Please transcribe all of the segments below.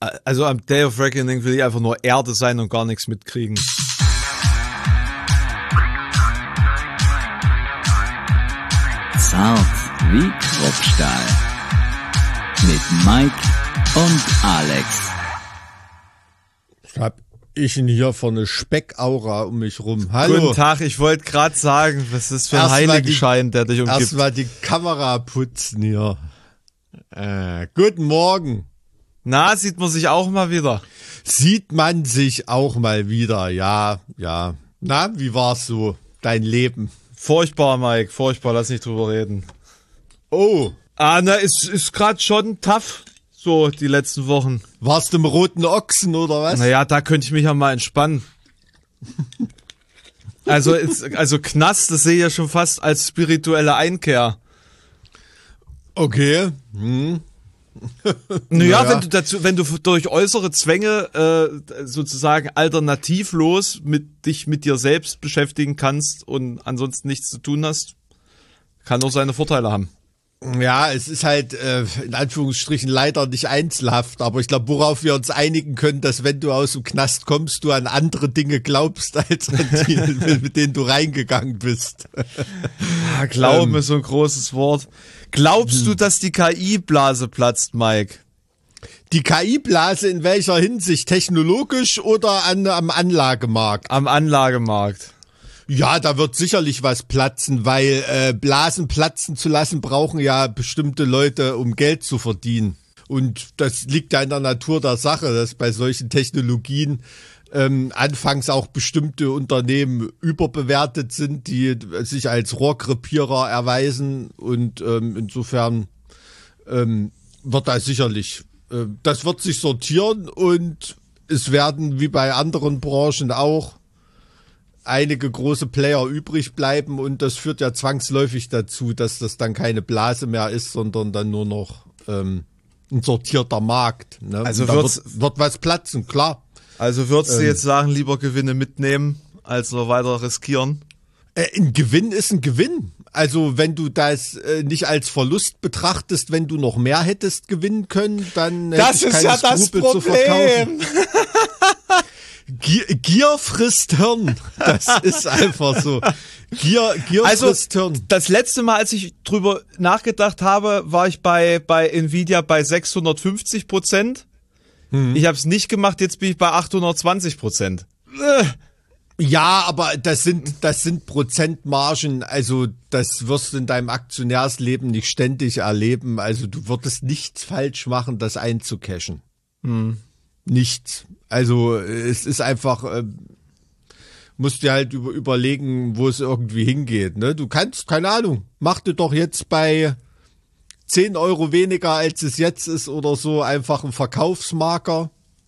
Also am Day of Reckoning will ich einfach nur Erde sein und gar nichts mitkriegen. Zart wie Kruppstahl. Mit Mike und Alex. Was hab ich denn hier für eine Speckaura um mich rum? Hallo. Guten Tag, ich wollte gerade sagen, was ist das für ein Heiligenschein, der dich umgibt. Erst mal die Kamera putzen hier. Guten Morgen. Na, sieht man sich auch mal wieder. Sieht man sich auch mal wieder, ja. Na, wie war's so, dein Leben? Furchtbar, Mike, furchtbar, lass nicht drüber reden. Oh. Na, ist gerade schon tough, so die letzten Wochen. Warst du im Roten Ochsen oder was? Naja, da könnte ich mich ja mal entspannen. Also Knast, das sehe ich ja schon fast als spirituelle Einkehr. Okay. Naja, wenn du durch äußere Zwänge sozusagen alternativlos dich mit dir selbst beschäftigen kannst und ansonsten nichts zu tun hast, kann auch seine Vorteile haben. Ja, es ist halt in Anführungsstrichen leider nicht einzelhaft, aber ich glaube, worauf wir uns einigen können, dass wenn du aus dem Knast kommst, du an andere Dinge glaubst, als an die, mit denen du reingegangen bist. Ja, Glauben ist so ein großes Wort. Glaubst du, dass die KI-Blase platzt, Mike? Die KI-Blase in welcher Hinsicht? Technologisch oder am Anlagemarkt? Am Anlagemarkt. Ja, da wird sicherlich was platzen, weil Blasen platzen zu lassen brauchen ja bestimmte Leute, um Geld zu verdienen. Und das liegt ja in der Natur der Sache, dass bei solchen Technologien anfangs auch bestimmte Unternehmen überbewertet sind, die sich als Rohrkrepierer erweisen. Und insofern wird da sicherlich, das wird sich sortieren und es werden wie bei anderen Branchen auch einige große Player übrig bleiben und das führt ja zwangsläufig dazu, dass das dann keine Blase mehr ist, sondern dann nur noch ein sortierter Markt. Ne? Also wird was platzen, klar. Also würdest du jetzt sagen, lieber Gewinne mitnehmen, als noch weiter riskieren? Ein Gewinn ist ein Gewinn. Also wenn du das nicht als Verlust betrachtest, wenn du noch mehr hättest gewinnen können, dann hätte ich keine Skrupel zu verkaufen. Gier frisst Hirn. Das ist einfach so. Gier frisst Hirn. Das letzte Mal, als ich drüber nachgedacht habe, war ich bei Nvidia bei 650%. Ich habe es nicht gemacht, jetzt bin ich bei 820%. Ja, aber das sind Prozentmargen, also das wirst du in deinem Aktionärsleben nicht ständig erleben. Also du würdest nichts falsch machen, das einzucashen. Nichts. Also es ist einfach, musst dir halt überlegen, wo es irgendwie hingeht. Ne? Du kannst, keine Ahnung, mach dir doch jetzt bei 10 Euro weniger, als es jetzt ist oder so, einfach einen Verkaufsmarker.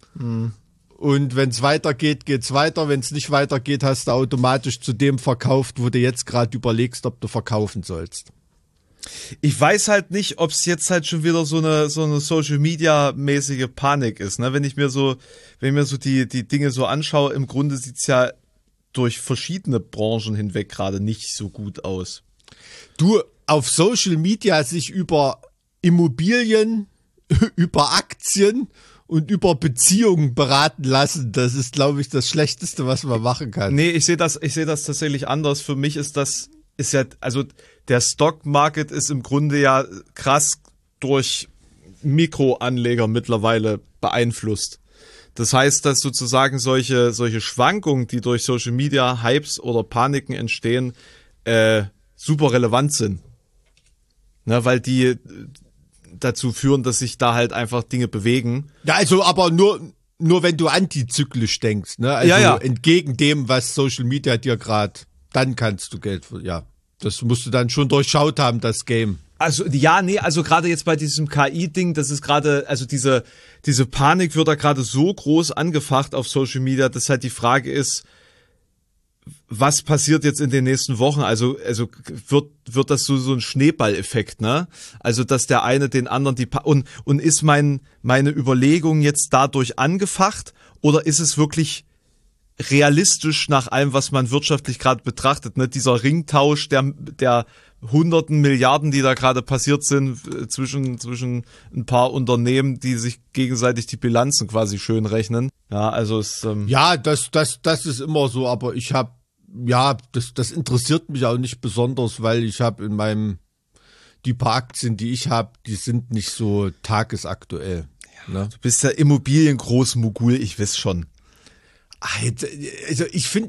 Und wenn es weitergeht, geht's weiter. Wenn es nicht weitergeht, hast du automatisch zu dem verkauft, wo du jetzt gerade überlegst, ob du verkaufen sollst. Ich weiß halt nicht, ob es jetzt halt schon wieder so eine Social-Media-mäßige Panik ist. Ne? Wenn ich mir so die Dinge so anschaue, im Grunde sieht's ja durch verschiedene Branchen hinweg gerade nicht so gut aus. Du, auf Social Media sich über Immobilien, über Aktien und über Beziehungen beraten lassen, das ist, glaube ich, das Schlechteste, was man machen kann. Nee, ich sehe das tatsächlich anders. Für mich ist ja, also der Stock-Market ist im Grunde ja krass durch Mikroanleger mittlerweile beeinflusst. Das heißt, dass sozusagen solche Schwankungen, die durch Social Media Hypes oder Paniken entstehen, super relevant sind. Ne, weil die dazu führen, dass sich da halt einfach Dinge bewegen. Ja, also aber nur wenn du antizyklisch denkst, ne? Also ja. Entgegen dem, was Social Media dir gerade, dann kannst du Geld, ja. Das musst du dann schon durchschaut haben, das Game. Also ja, nee, also gerade jetzt bei diesem KI-Ding, das ist gerade, also diese Panik wird da gerade so groß angefacht auf Social Media, dass halt die Frage ist, was passiert jetzt in den nächsten Wochen? Also wird das so ein Schneeballeffekt, ne? Also dass der eine den anderen und ist meine Überlegung jetzt dadurch angefacht oder ist es wirklich realistisch nach allem, was man wirtschaftlich gerade betrachtet. Ne? Dieser Ringtausch der hunderten Milliarden, die da gerade passiert sind zwischen ein paar Unternehmen, die sich gegenseitig die Bilanzen quasi schön rechnen. Ja, also es ja, das ist immer so, aber das interessiert mich auch nicht besonders, weil ich habe die paar Aktien, die ich habe, die sind nicht so tagesaktuell. Ne? Du bist ja Immobiliengroßmogul, ich weiß schon. Also ich finde,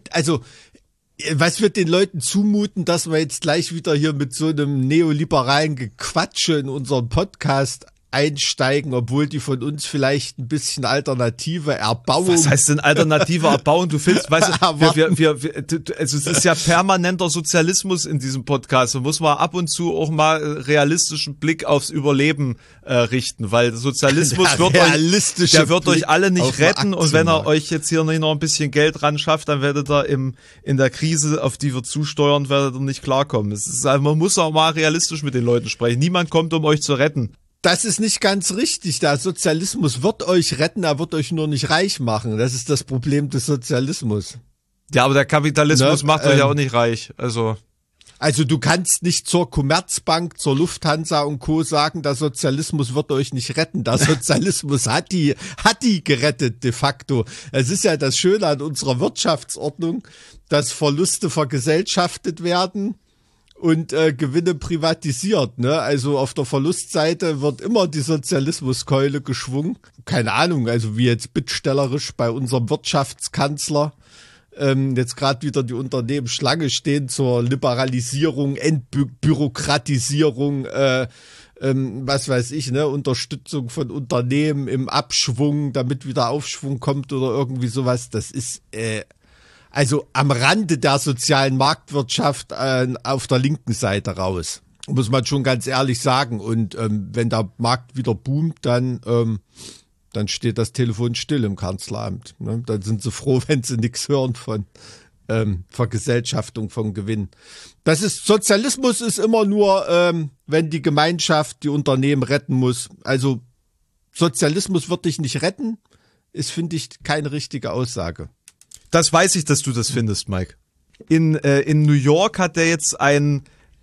was wird den Leuten zumuten, dass wir jetzt gleich wieder hier mit so einem neoliberalen Gequatsche in unseren Podcast einsteigen, obwohl die von uns vielleicht ein bisschen alternative Erbauung. Was heißt denn alternative Erbauung? Du findest, weißt du, also es ist ja permanenter Sozialismus in diesem Podcast. Da muss man ab und zu auch mal realistischen Blick aufs Überleben richten, weil Sozialismus wird euch alle nicht retten, und wenn er euch jetzt hier nicht noch ein bisschen Geld ran schafft, dann werdet ihr in der Krise, auf die wir zusteuern, werdet ihr nicht klarkommen. Man muss auch mal realistisch mit den Leuten sprechen. Niemand kommt, um euch zu retten. Das ist nicht ganz richtig. Der Sozialismus wird euch retten, er wird euch nur nicht reich machen. Das ist das Problem des Sozialismus. Ja, aber der Kapitalismus macht euch ja auch nicht reich. Also du kannst nicht zur Commerzbank, zur Lufthansa und Co. sagen, der Sozialismus wird euch nicht retten. Der Sozialismus hat die gerettet de facto. Es ist ja das Schöne an unserer Wirtschaftsordnung, dass Verluste vergesellschaftet werden und Gewinne privatisiert, ne? Also auf der Verlustseite wird immer die Sozialismuskeule geschwungen. Keine Ahnung, also wie jetzt bittstellerisch bei unserem Wirtschaftskanzler jetzt gerade wieder die Unternehmen Schlange stehen zur Liberalisierung, Entbürokratisierung, was weiß ich, ne, Unterstützung von Unternehmen im Abschwung, damit wieder Aufschwung kommt oder irgendwie sowas. Das ist also am Rande der sozialen Marktwirtschaft auf der linken Seite raus. Muss man schon ganz ehrlich sagen. Und wenn der Markt wieder boomt, dann steht das Telefon still im Kanzleramt. Ne? Dann sind sie froh, wenn sie nichts hören von Vergesellschaftung von Gewinn. Sozialismus ist immer nur, wenn die Gemeinschaft die Unternehmen retten muss. Also Sozialismus wird dich nicht retten, ist, finde ich, keine richtige Aussage. Das weiß ich, dass du das findest, Mike. In New York hat der jetzt ein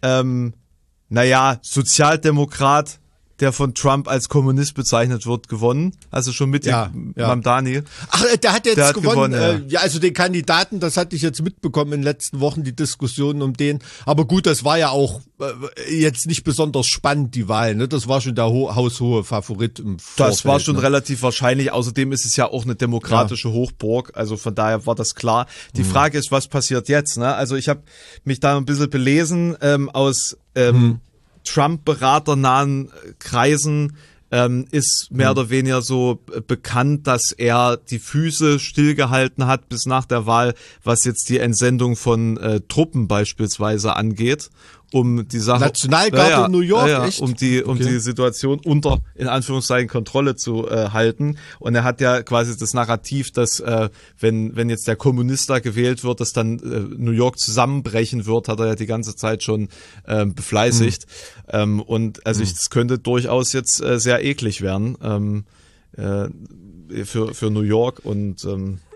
Sozialdemokrat, der von Trump als Kommunist bezeichnet wird, gewonnen. Also schon mit dem Mamdani. Ach, der hat jetzt gewonnen. Ja, also den Kandidaten, das hatte ich jetzt mitbekommen in den letzten Wochen, die Diskussionen um den. Aber gut, das war ja auch jetzt nicht besonders spannend, die Wahl. Ne? Das war schon der haushohe Favorit im Vorfeld. Das war schon relativ wahrscheinlich. Außerdem ist es ja auch eine demokratische Hochburg. Also von daher war das klar. Die Frage ist, was passiert jetzt? Ne? Also ich habe mich da ein bisschen belesen aus Trump-beraternahen Kreisen ist mehr oder weniger so bekannt, dass er die Füße stillgehalten hat bis nach der Wahl, was jetzt die Entsendung von Truppen beispielsweise angeht, um die Sache Nationalgarde in New York, echt? um die Situation unter, in Anführungszeichen, Kontrolle zu halten. Und er hat ja quasi das Narrativ, dass wenn jetzt der Kommunist da gewählt wird, dass dann New York zusammenbrechen wird, hat er ja die ganze Zeit schon befleißigt. Und also das könnte durchaus jetzt sehr eklig werden für New York. Und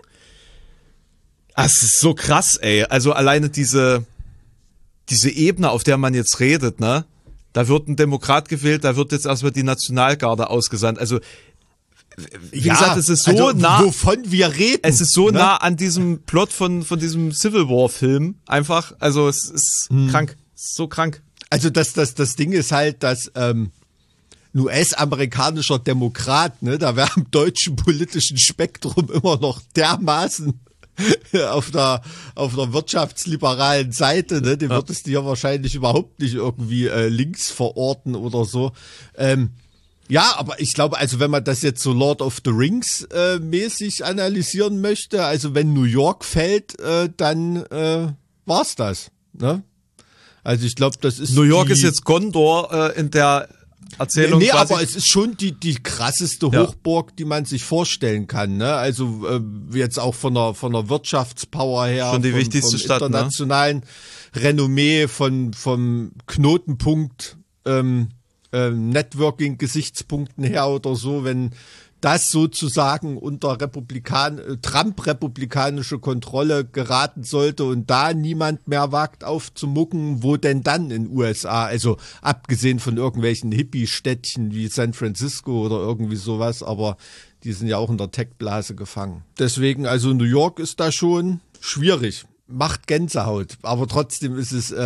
es ist so krass, ey. Also alleine diese Ebene, auf der man jetzt redet, ne? Da wird ein Demokrat gewählt, da wird jetzt erstmal die Nationalgarde ausgesandt. Also, wie gesagt, es ist so nah. Wovon wir reden. Es ist so nah an diesem Plot von diesem Civil War Film. Einfach, also es ist krank. So krank. Also das Ding ist halt, dass ein US-amerikanischer Demokrat, ne, da wäre im deutschen politischen Spektrum immer noch dermaßen auf der wirtschaftsliberalen Seite, ne, dem würdest du ja wahrscheinlich überhaupt nicht irgendwie links verorten oder so. Ja, aber ich glaube, also wenn man das jetzt so Lord of the Rings mäßig analysieren möchte, also wenn New York fällt, dann war's das, ne? Also ich glaube, das ist New York ist jetzt Gondor in der Erzählung. Nee, aber es ist schon die krasseste Hochburg, die man sich vorstellen kann, ne? Also jetzt auch von der Wirtschaftspower her, schon die wichtigste vom Stadt, internationalen Renommee, vom Knotenpunkt, Networking-Gesichtspunkten her oder so, wenn das sozusagen unter Trump-republikanische Kontrolle geraten sollte und da niemand mehr wagt aufzumucken, wo denn dann in USA? Also abgesehen von irgendwelchen Hippie-Städtchen wie San Francisco oder irgendwie sowas, aber die sind ja auch in der Tech-Blase gefangen. Deswegen, also New York ist da schon schwierig. Macht Gänsehaut, aber trotzdem ist es,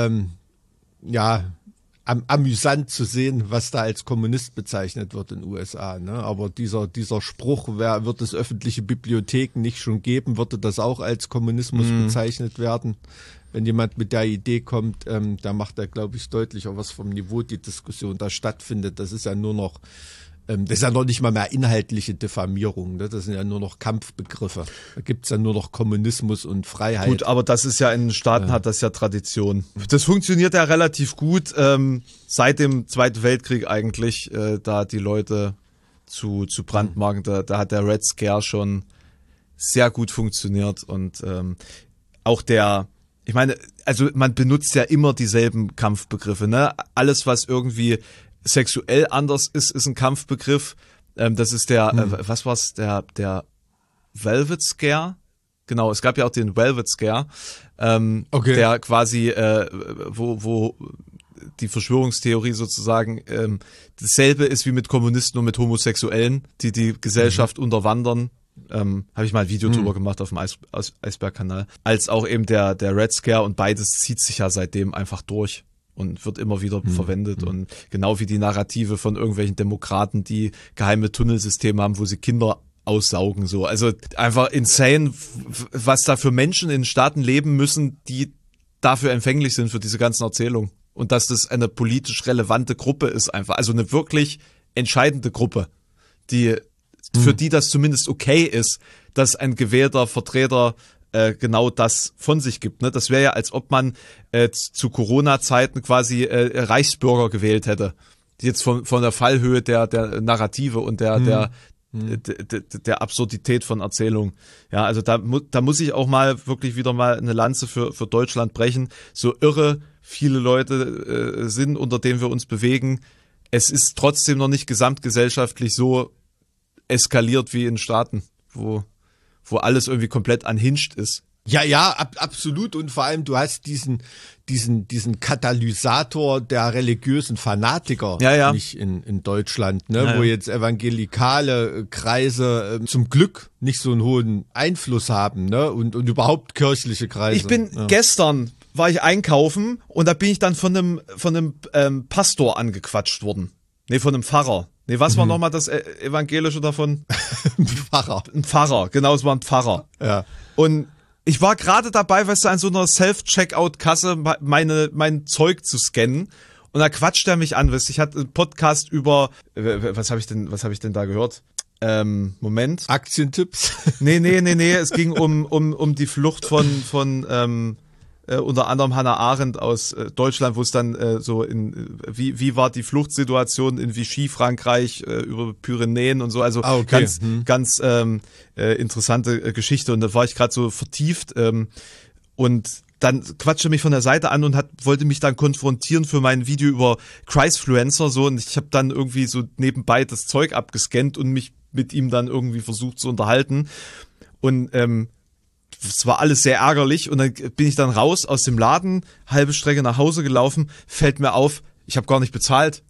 amüsant zu sehen, was da als Kommunist bezeichnet wird in den USA. Ne? Aber dieser Spruch, wird es öffentliche Bibliotheken nicht schon geben, würde das auch als Kommunismus bezeichnet werden. Wenn jemand mit der Idee kommt, da macht er, glaube ich, deutlich auch was vom Niveau die Diskussion da stattfindet. Das ist ja nur noch, das ist ja noch nicht mal mehr inhaltliche Diffamierung. Ne? Das sind ja nur noch Kampfbegriffe. Da gibt's ja nur noch Kommunismus und Freiheit. Gut, aber das ist ja in den Staaten hat das ja Tradition. Das funktioniert ja relativ gut seit dem Zweiten Weltkrieg eigentlich, da die Leute zu brandmarken. Da hat der Red Scare schon sehr gut funktioniert und auch ich meine, also man benutzt ja immer dieselben Kampfbegriffe. Ne? Alles, was irgendwie sexuell anders ist ein Kampfbegriff. Das ist was war's, der Velvet Scare? Genau, es gab ja auch den Velvet Scare, der quasi, wo die Verschwörungstheorie sozusagen dasselbe ist wie mit Kommunisten und mit Homosexuellen, die Gesellschaft unterwandern. Habe ich mal ein Video drüber gemacht auf dem Eisberg-Kanal. Als auch eben der Red Scare und beides zieht sich ja seitdem einfach durch. Und wird immer wieder verwendet und genau wie die Narrative von irgendwelchen Demokraten, die geheime Tunnelsysteme haben, wo sie Kinder aussaugen, so. Also einfach insane, was da für Menschen in Staaten leben müssen, die dafür empfänglich sind für diese ganzen Erzählungen. Und dass das eine politisch relevante Gruppe ist einfach, also eine wirklich entscheidende Gruppe, für die das zumindest okay ist, dass ein gewählter Vertreter genau das von sich gibt. Ne? Das wäre ja, als ob man zu Corona-Zeiten quasi Reichsbürger gewählt hätte, die jetzt von der Fallhöhe der Narrative und der Absurdität von Erzählungen. Ja, also da muss ich auch mal wirklich wieder mal eine Lanze für Deutschland brechen. So irre viele Leute sind, unter denen wir uns bewegen. Es ist trotzdem noch nicht gesamtgesellschaftlich so eskaliert wie in Staaten, wo alles irgendwie komplett unhinged ist. Ja, absolut. Und vor allem, du hast diesen Katalysator der religiösen Fanatiker nicht in Deutschland, ne? Wo jetzt evangelikale Kreise zum Glück nicht so einen hohen Einfluss haben, ne? Und überhaupt kirchliche Kreise. Gestern war ich einkaufen und da bin ich dann von einem Pastor angequatscht worden. Nee, von einem Pfarrer. Nee, was war nochmal das Evangelische davon? Ein Pfarrer, genau, es war ein Pfarrer. Ja. Und ich war gerade dabei, weißt du, an so einer Self-Checkout-Kasse mein Zeug zu scannen. Und da quatscht er mich an, weißt du, ich hatte einen Podcast über, was habe ich denn da gehört? Moment. Aktientipps? Nee, es ging um die Flucht von unter anderem Hannah Arendt aus Deutschland, wo es dann wie war die Fluchtsituation in Vichy, Frankreich, über Pyrenäen und so, also ganz interessante Geschichte und da war ich gerade so vertieft und dann quatschte mich von der Seite an und wollte mich dann konfrontieren für mein Video über Christfluencer so und ich habe dann irgendwie so nebenbei das Zeug abgescannt und mich mit ihm dann irgendwie versucht zu unterhalten und es war alles sehr ärgerlich und dann bin ich dann raus aus dem Laden, halbe Strecke nach Hause gelaufen, fällt mir auf, ich habe gar nicht bezahlt.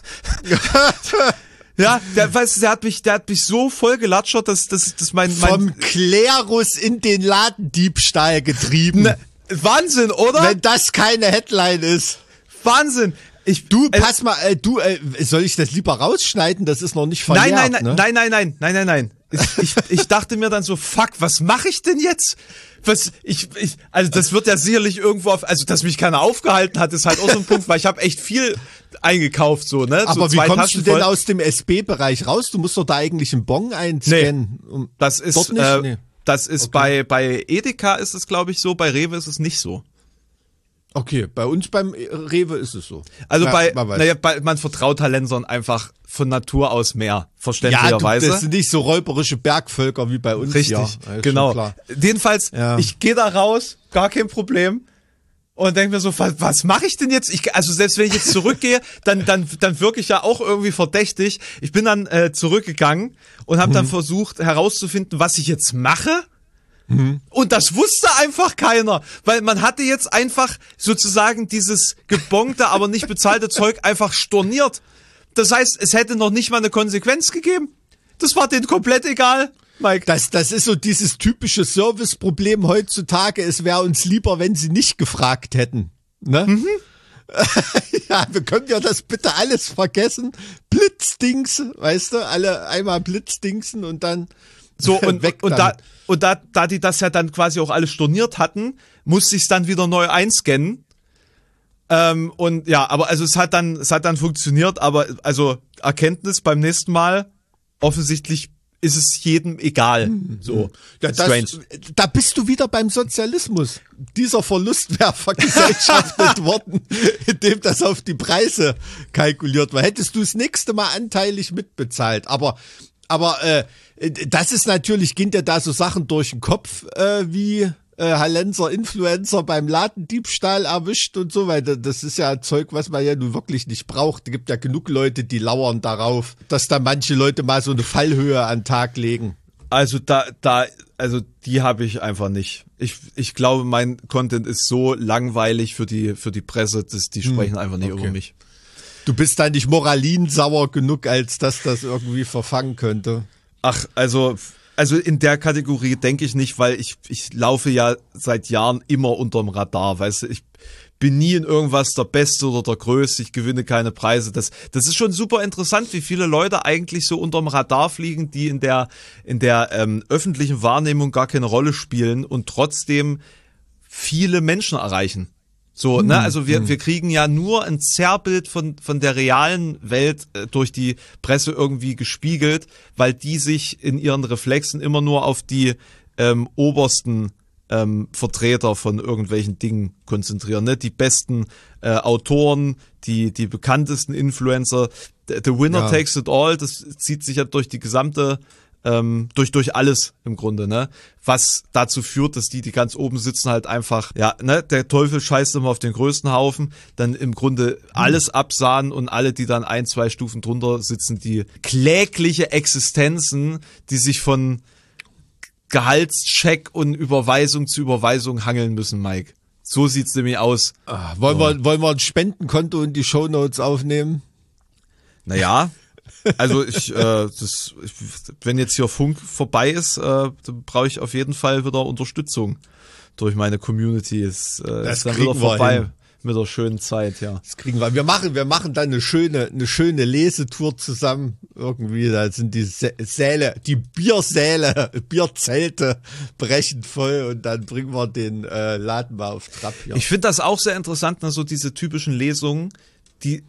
Ja, der hat mich so voll gelatschert, dass mein vom Klerus in den Ladendiebstahl getrieben. Wahnsinn, oder? Wenn das keine Headline ist. Wahnsinn. Pass mal, soll ich das lieber rausschneiden? Das ist noch nicht verjährt. Nein. Ich dachte mir dann so, fuck, was mache ich denn jetzt? Also das wird ja sicherlich irgendwo also dass mich keiner aufgehalten hat, ist halt auch so ein Punkt, weil ich habe echt viel eingekauft, so, ne? Aber so wie kommst du denn aus dem SB-Bereich raus? Du musst doch da eigentlich einen Bon einscannen. Nee, das ist, das ist okay. Bei Edeka ist es, glaube ich, so, bei Rewe ist es nicht so. Okay, bei uns beim Rewe ist es so. Also man vertraut Halensern einfach von Natur aus mehr, verständlicherweise. Ja, das sind nicht so räuberische Bergvölker wie bei uns. Richtig, genau. Jedenfalls, ich gehe da raus, gar kein Problem. Und denke mir so, was mache ich denn jetzt? Also selbst wenn ich jetzt zurückgehe, dann wirke ich ja auch irgendwie verdächtig. Ich bin dann zurückgegangen und habe dann versucht herauszufinden, was ich jetzt mache. Und das wusste einfach keiner, weil man hatte jetzt einfach sozusagen dieses gebongte, aber nicht bezahlte Zeug einfach storniert. Das heißt, es hätte noch nicht mal eine Konsequenz gegeben. Das war denen komplett egal, Mike. Das ist so dieses typische Serviceproblem heutzutage. Es wäre uns lieber, wenn sie nicht gefragt hätten. Ne? Ja, wir können ja das bitte alles vergessen. Blitzdings, weißt du, alle einmal Blitzdingsen und dann so und da die das ja dann quasi auch alles storniert hatten, musste ich es dann wieder neu einscannen. Und ja, aber also es hat dann funktioniert, aber also Erkenntnis beim nächsten Mal, offensichtlich ist es jedem egal. So. Ja, da bist du wieder beim Sozialismus. Dieser Verlust wäre vergesellschaftet worden, indem das auf die Preise kalkuliert war. Hättest du das nächste Mal anteilig mitbezahlt. Aber das ist natürlich, gehen dir da so Sachen durch den Kopf, wie Hallenser Influencer beim Ladendiebstahl erwischt und so, weil das ist ja Zeug, was man ja nun wirklich nicht braucht. Es gibt ja genug Leute, die lauern darauf, dass da manche Leute mal so eine Fallhöhe an den Tag legen. Also also die habe ich einfach nicht. Ich glaube, mein Content ist so langweilig für die Presse, dass die sprechen einfach nicht über mich. Du bist da nicht moralinsauer genug, als dass das irgendwie verfangen könnte. Ach, also in der Kategorie denke ich nicht, weil ich laufe ja seit Jahren immer unterm Radar, weißt du, ich bin nie in irgendwas der Beste oder der Größte, ich gewinne keine Preise. Das ist schon super interessant, wie viele Leute eigentlich so unterm Radar fliegen, die in der öffentlichen Wahrnehmung gar keine Rolle spielen und trotzdem viele Menschen erreichen. So, ne, also wir kriegen ja nur ein Zerrbild von der realen Welt durch die Presse irgendwie gespiegelt, weil die sich in ihren Reflexen immer nur auf die obersten Vertreter von irgendwelchen Dingen konzentrieren, ne? Die besten Autoren, die bekanntesten Influencer, the winner takes it all, das zieht sich ja durch die gesamte durch alles im Grunde, ne? Was dazu führt, dass die ganz oben sitzen halt einfach, ja, ne, der Teufel scheißt immer auf den größten Haufen, dann im Grunde alles absahnen und alle, die dann 1-2 Stufen drunter sitzen, die klägliche Existenzen, die sich von Gehaltscheck und Überweisung zu Überweisung hangeln müssen, Mike. So sieht's nämlich aus. Wollen wir ein Spendenkonto in die Shownotes aufnehmen? Naja. Also wenn jetzt hier Funk vorbei ist, dann brauche ich auf jeden Fall wieder Unterstützung durch meine Community. Das ist dann wieder vorbei mit der schönen Zeit, ja. Das kriegen wir. Wir machen dann eine schöne Lesetour zusammen. Irgendwie, da sind die Säle, die Bierzelte brechen voll und dann bringen wir den Laden mal auf Trab hier. Ich finde das auch sehr interessant, ne, so diese typischen Lesungen, die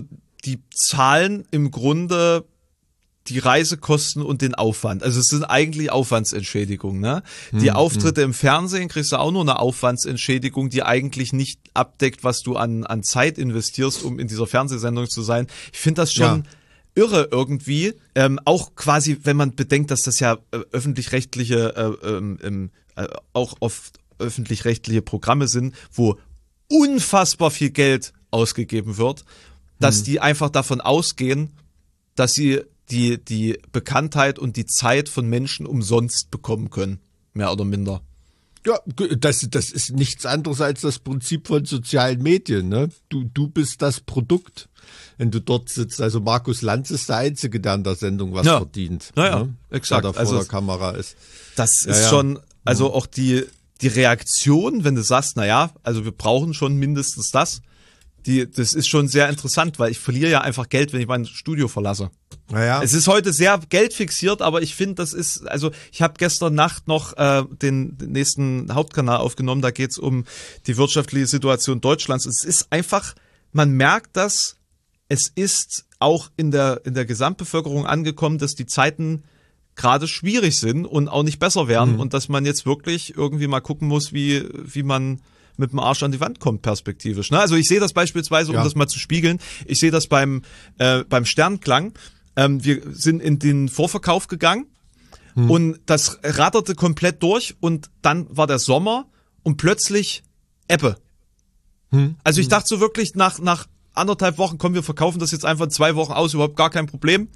zahlen im Grunde die Reisekosten und den Aufwand. Also es sind eigentlich Aufwandsentschädigungen, ne? Die Auftritte im Fernsehen kriegst du auch nur eine Aufwandsentschädigung, die eigentlich nicht abdeckt, was du an Zeit investierst, um in dieser Fernsehsendung zu sein. Ich finde das schon irre irgendwie. Auch quasi, wenn man bedenkt, dass das ja öffentlich-rechtliche, auch oft öffentlich-rechtliche Programme sind, wo unfassbar viel Geld ausgegeben wird, dass die einfach davon ausgehen, dass sie die Bekanntheit und die Zeit von Menschen umsonst bekommen können, mehr oder minder. Ja, das ist nichts anderes als das Prinzip von sozialen Medien, ne? Du bist das Produkt, wenn du dort sitzt. Also Markus Lanz ist der Einzige, der an der Sendung was verdient. Naja, ne? exakt. Der vor der Kamera ist. Das ist schon, also auch die Reaktion, wenn du sagst, naja, also wir brauchen schon mindestens das. Das ist schon sehr interessant, weil ich verliere ja einfach Geld, wenn ich mein Studio verlasse. Naja. Es ist heute sehr geldfixiert, aber ich finde, das ist, also ich habe gestern Nacht noch den nächsten Hauptkanal aufgenommen, da geht's um die wirtschaftliche Situation Deutschlands. Es ist einfach, man merkt das, es ist auch in der Gesamtbevölkerung angekommen, dass die Zeiten gerade schwierig sind und auch nicht besser werden und dass man jetzt wirklich irgendwie mal gucken muss, wie man mit dem Arsch an die Wand kommt, perspektivisch. Ne? Also ich sehe das beispielsweise, um das mal zu spiegeln, ich sehe das beim Sternklang. Wir sind in den Vorverkauf gegangen und das ratterte komplett durch und dann war der Sommer und plötzlich Ebbe. Also ich dachte so wirklich nach 1,5 Wochen, komm, wir verkaufen das jetzt einfach in 2 Wochen aus, überhaupt gar kein Problem.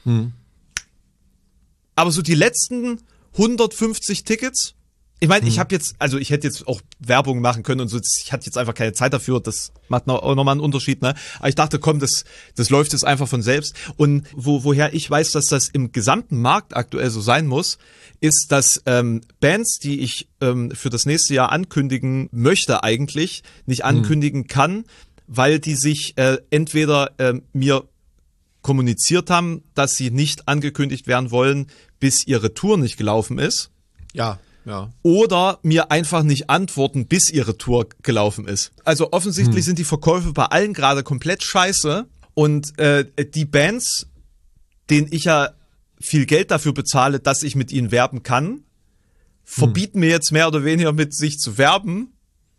Aber so die letzten 150 Tickets, ich meine, ich hätte jetzt auch Werbung machen können und so, ich hatte jetzt einfach keine Zeit dafür, das macht auch nochmal einen Unterschied, ne? Aber ich dachte, komm, das läuft jetzt einfach von selbst. Und woher ich weiß, dass das im gesamten Markt aktuell so sein muss, ist, dass Bands, die ich für das nächste Jahr ankündigen möchte eigentlich, nicht ankündigen kann, weil die sich entweder mir kommuniziert haben, dass sie nicht angekündigt werden wollen, bis ihre Tour nicht gelaufen ist. Ja. Oder mir einfach nicht antworten, bis ihre Tour gelaufen ist. Also offensichtlich sind die Verkäufe bei allen gerade komplett scheiße. Und die Bands, denen ich ja viel Geld dafür bezahle, dass ich mit ihnen werben kann, verbieten mir jetzt mehr oder weniger mit sich zu werben,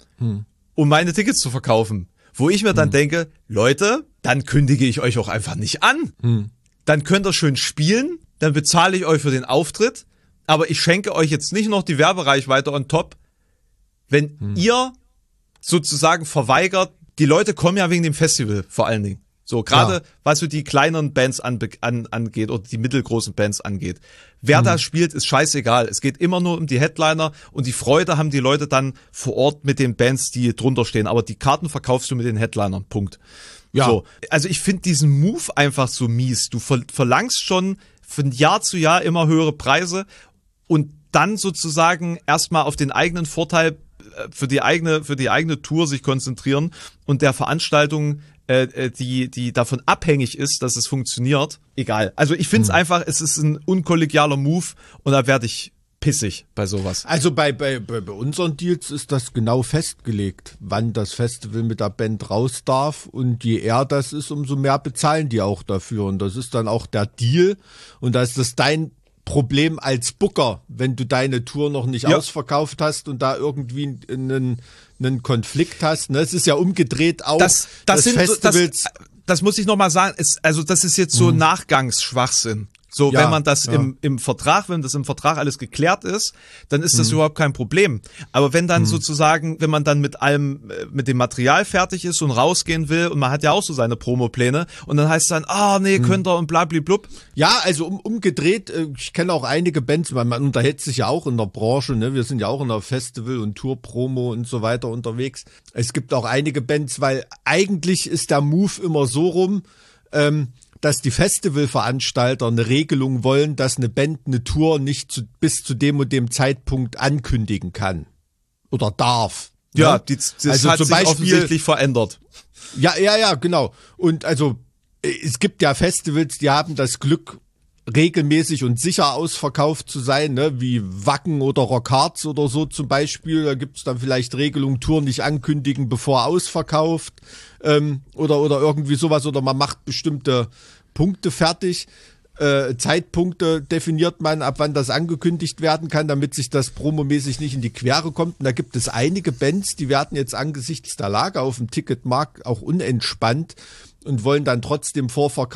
um meine Tickets zu verkaufen. Wo ich mir dann denke, Leute, dann kündige ich euch auch einfach nicht an. Dann könnt ihr schön spielen, dann bezahle ich euch für den Auftritt, aber ich schenke euch jetzt nicht noch die Werbereichweite on top, wenn ihr sozusagen verweigert. Die Leute kommen ja wegen dem Festival vor allen Dingen. So, gerade was so die kleineren Bands angeht oder die mittelgroßen Bands angeht. Wer da spielt, ist scheißegal. Es geht immer nur um die Headliner und die Freude haben die Leute dann vor Ort mit den Bands, die drunter stehen. Aber die Karten verkaufst du mit den Headlinern. Punkt. Ja. So, also ich finde diesen Move einfach so mies. Du verlangst schon von Jahr zu Jahr immer höhere Preise und dann sozusagen erstmal auf den eigenen Vorteil für die eigene Tour sich konzentrieren und der Veranstaltung, die davon abhängig ist, dass es funktioniert, egal. Also ich finde es einfach, es ist ein unkollegialer Move und da werde ich pissig bei sowas. Also bei unseren Deals ist das genau festgelegt, wann das Festival mit der Band raus darf und je eher das ist, umso mehr bezahlen die auch dafür und das ist dann auch der Deal und da ist das dein Problem als Booker, wenn du deine Tour noch nicht ausverkauft hast und da irgendwie einen Konflikt hast. Ne? Es ist ja umgedreht auch das Festivals. Das muss ich nochmal sagen, das ist jetzt so Nachgangsschwachsinn. So, wenn man das im Vertrag, wenn das im Vertrag alles geklärt ist, dann ist das überhaupt kein Problem. Aber wenn dann sozusagen, wenn man dann mit allem, mit dem Material fertig ist und rausgehen will und man hat ja auch so seine Promopläne und dann heißt es dann, nee, könnt ihr und blablablub. Ja, also umgedreht, ich kenne auch einige Bands, man unterhält sich ja auch in der Branche, ne? Wir sind ja auch in der Festival- und Tour-Promo und so weiter unterwegs. Es gibt auch einige Bands, weil eigentlich ist der Move immer so rum, dass die Festivalveranstalter eine Regelung wollen, dass eine Band eine Tour nicht bis zu dem und dem Zeitpunkt ankündigen kann oder darf. Ja, ne? das also hat sich Beispiel, offensichtlich verändert. Ja, genau. Und also es gibt ja Festivals, die haben das Glück, regelmäßig und sicher ausverkauft zu sein, ne? Wie Wacken oder Rockharz oder so zum Beispiel. Da gibt's dann vielleicht Regelungen, Tour nicht ankündigen, bevor ausverkauft oder irgendwie sowas. Oder man macht bestimmte Punkte fertig. Zeitpunkte definiert man, ab wann das angekündigt werden kann, damit sich das promomäßig nicht in die Quere kommt. Und da gibt es einige Bands, die werden jetzt angesichts der Lage auf dem Ticketmarkt auch unentspannt und wollen dann trotzdem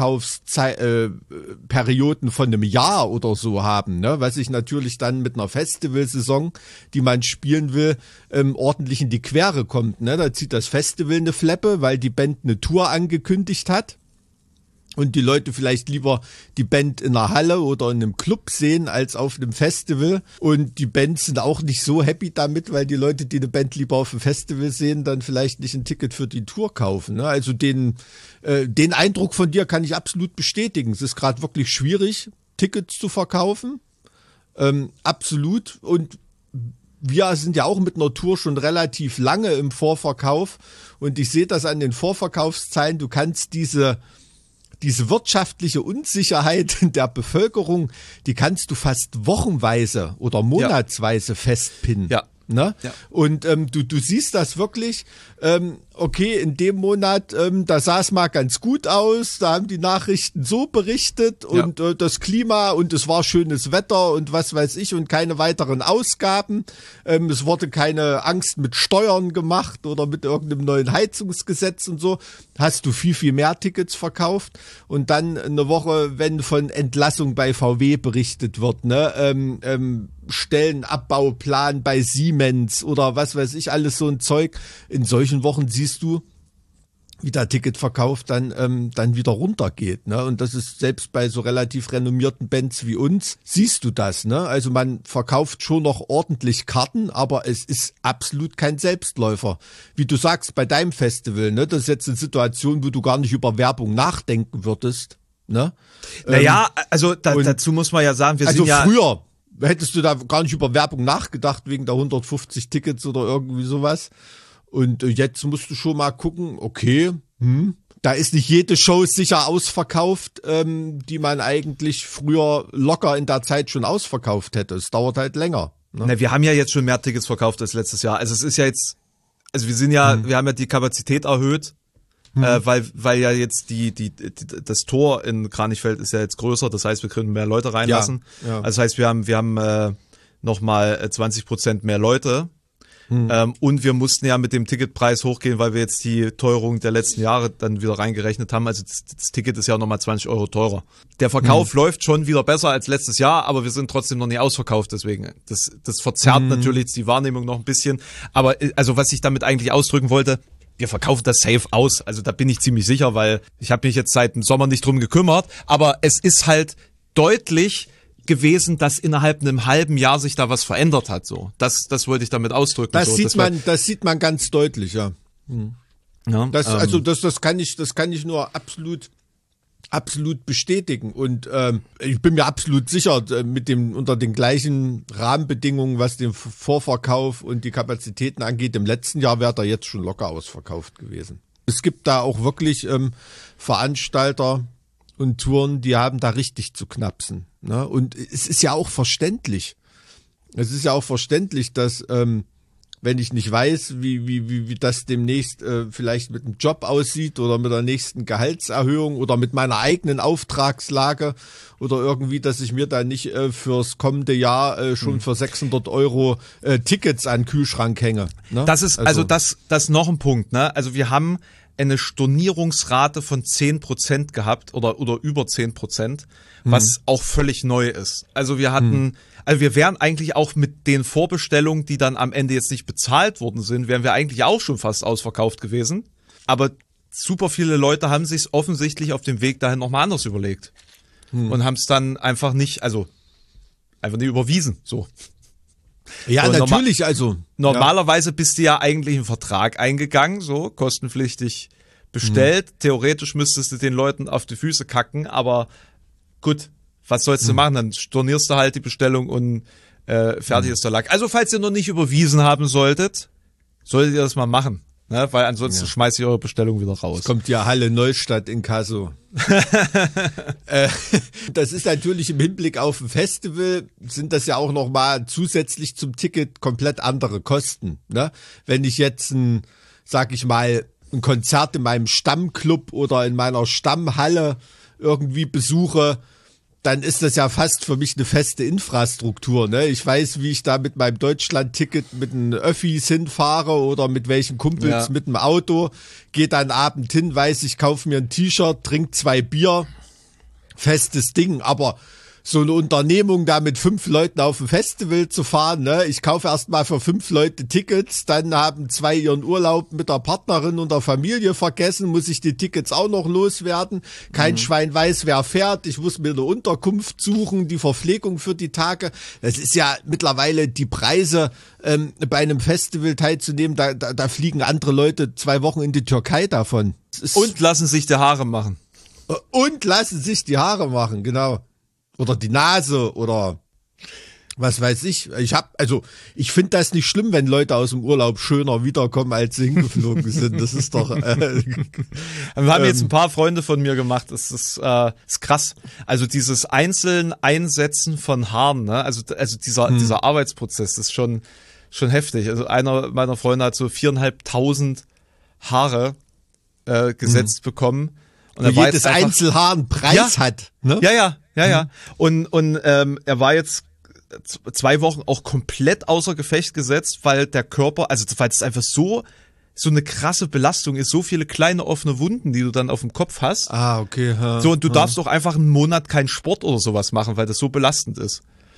Vorverkaufsperioden von einem Jahr oder so haben, ne? Was sich natürlich dann mit einer Festivalsaison, die man spielen will, ordentlich in die Quere kommt. Ne? Da zieht das Festival eine Fleppe, weil die Band eine Tour angekündigt hat. Und die Leute vielleicht lieber die Band in einer Halle oder in einem Club sehen als auf einem Festival. Und die Bands sind auch nicht so happy damit, weil die Leute, die eine Band lieber auf dem Festival sehen, dann vielleicht nicht ein Ticket für die Tour kaufen. Ne? Also den Eindruck von dir kann ich absolut bestätigen. Es ist gerade wirklich schwierig, Tickets zu verkaufen. Absolut. Und wir sind ja auch mit einer Tour schon relativ lange im Vorverkauf. Und ich sehe das an den Vorverkaufszahlen. Du kannst diese wirtschaftliche Unsicherheit in der Bevölkerung, die kannst du fast wochenweise oder monatsweise festpinnen. Ja. Ne? Ja. Und du siehst das wirklich, okay, in dem Monat, da sah es mal ganz gut aus, da haben die Nachrichten so berichtet und das Klima und es war schönes Wetter und was weiß ich und keine weiteren Ausgaben. Es wurde keine Angst mit Steuern gemacht oder mit irgendeinem neuen Heizungsgesetz und so. Hast du viel, viel mehr Tickets verkauft und dann eine Woche, wenn von Entlassung bei VW berichtet wird, ne, Stellenabbauplan bei Siemens oder was weiß ich, alles so ein Zeug. In solchen Wochen siehst siehst du, wie der Ticketverkauf dann wieder runtergeht, ne? Und das ist selbst bei so relativ renommierten Bands wie uns, siehst du das, ne? Also man verkauft schon noch ordentlich Karten, aber es ist absolut kein Selbstläufer. Wie du sagst, bei deinem Festival, ne? Das ist jetzt eine Situation, wo du gar nicht über Werbung nachdenken würdest, ne? Naja, also dazu muss man ja sagen, wir sind ja... Also früher hättest du da gar nicht über Werbung nachgedacht, wegen der 150 Tickets oder irgendwie sowas. Und jetzt musst du schon mal gucken, okay, da ist nicht jede Show sicher ausverkauft, die man eigentlich früher locker in der Zeit schon ausverkauft hätte. Es dauert halt länger. Ne? Na, wir haben ja jetzt schon mehr Tickets verkauft als letztes Jahr. Also es ist ja jetzt, also wir haben ja die Kapazität erhöht, weil ja jetzt das Tor in Kranichfeld ist ja jetzt größer. Das heißt, wir können mehr Leute reinlassen. Ja. Also das heißt, wir haben nochmal 20% mehr Leute. Und wir mussten ja mit dem Ticketpreis hochgehen, weil wir jetzt die Teuerung der letzten Jahre dann wieder reingerechnet haben. Also das Ticket ist ja nochmal 20 € teurer. Der Verkauf läuft schon wieder besser als letztes Jahr, aber wir sind trotzdem noch nicht ausverkauft. Deswegen, das verzerrt natürlich die Wahrnehmung noch ein bisschen. Aber also was ich damit eigentlich ausdrücken wollte, wir verkaufen das safe aus. Also da bin ich ziemlich sicher, weil ich habe mich jetzt seit dem Sommer nicht drum gekümmert. Aber es ist halt deutlich gewesen, dass innerhalb einem halben Jahr sich da was verändert hat. So, das wollte ich damit ausdrücken. Das sieht man ganz deutlich, ja. Ja, Das kann ich nur absolut bestätigen. Und ich bin mir absolut sicher, unter den gleichen Rahmenbedingungen, was den Vorverkauf und die Kapazitäten angeht, im letzten Jahr wäre er jetzt schon locker ausverkauft gewesen. Es gibt da auch wirklich Veranstalter und Touren, die haben da richtig zu knapsen. Ne? Und es ist ja auch verständlich. Es ist ja auch verständlich, dass wenn ich nicht weiß, wie das demnächst vielleicht mit dem Job aussieht oder mit der nächsten Gehaltserhöhung oder mit meiner eigenen Auftragslage oder irgendwie, dass ich mir da nicht fürs kommende Jahr schon für 600 € Tickets an den Kühlschrank hänge. Ne? Das ist also das noch ein Punkt. Ne? Also wir haben eine Stornierungsrate von 10% gehabt oder über 10%, was auch völlig neu ist. Also wir wären eigentlich auch mit den Vorbestellungen, die dann am Ende jetzt nicht bezahlt worden sind, wären wir eigentlich auch schon fast ausverkauft gewesen. Aber super viele Leute haben sich offensichtlich auf dem Weg dahin nochmal anders überlegt und haben es dann einfach nicht überwiesen. So. Ja, und natürlich, normalerweise bist du ja eigentlich einen Vertrag eingegangen, so kostenpflichtig bestellt. Theoretisch müsstest du den Leuten auf die Füße kacken, aber gut, was sollst du machen? Dann stornierst du halt die Bestellung und fertig ist der Lack. Also falls ihr noch nicht überwiesen haben solltet ihr das mal machen, ne? Weil ansonsten schmeißt ihr eure Bestellung wieder raus. Es kommt ja Halle Neustadt in Kasso. Das ist natürlich im Hinblick auf ein Festival, sind das ja auch nochmal zusätzlich zum Ticket komplett andere Kosten. Ne? Wenn ich jetzt ein Konzert in meinem Stammclub oder in meiner Stammhalle irgendwie besuche, dann ist das ja fast für mich eine feste Infrastruktur. Ne? Ich weiß, wie ich da mit meinem Deutschland-Ticket mit den Öffis hinfahre oder mit welchen Kumpels mit dem Auto. Gehe dann Abend hin, weiß ich, kaufe mir ein T-Shirt, trinke 2 Bier, festes Ding. Aber so eine Unternehmung, da mit 5 Leuten auf ein Festival zu fahren, ne? Ich kaufe erst mal für 5 Leute Tickets, dann haben 2 ihren Urlaub mit der Partnerin und der Familie vergessen, muss ich die Tickets auch noch loswerden. Kein Schwein weiß, wer fährt. Ich muss mir eine Unterkunft suchen, die Verpflegung für die Tage. Das ist ja mittlerweile die Preise, bei einem Festival teilzunehmen. Da fliegen andere Leute 2 Wochen in die Türkei davon. Und lassen sich die Haare machen. Genau. Oder die Nase oder was weiß ich. Ich finde das nicht schlimm, wenn Leute aus dem Urlaub schöner wiederkommen, als sie hingeflogen sind. Das ist doch... Wir haben jetzt ein paar Freunde von mir gemacht. Das ist krass. Also dieses einzelne Einsetzen von Haaren, ne? Also dieser Arbeitsprozess ist schon heftig. Also einer meiner Freunde hat so 4.500 Haare gesetzt bekommen. Und jedes Einzelhaar einen Preis hat. Ne? Ja. Und er war jetzt 2 Wochen auch komplett außer Gefecht gesetzt, weil der Körper, also weil es einfach so eine krasse Belastung ist, so viele kleine offene Wunden, die du dann auf dem Kopf hast. Ah, okay. So, und du darfst auch einfach einen Monat keinen Sport oder sowas machen, weil das so belastend ist.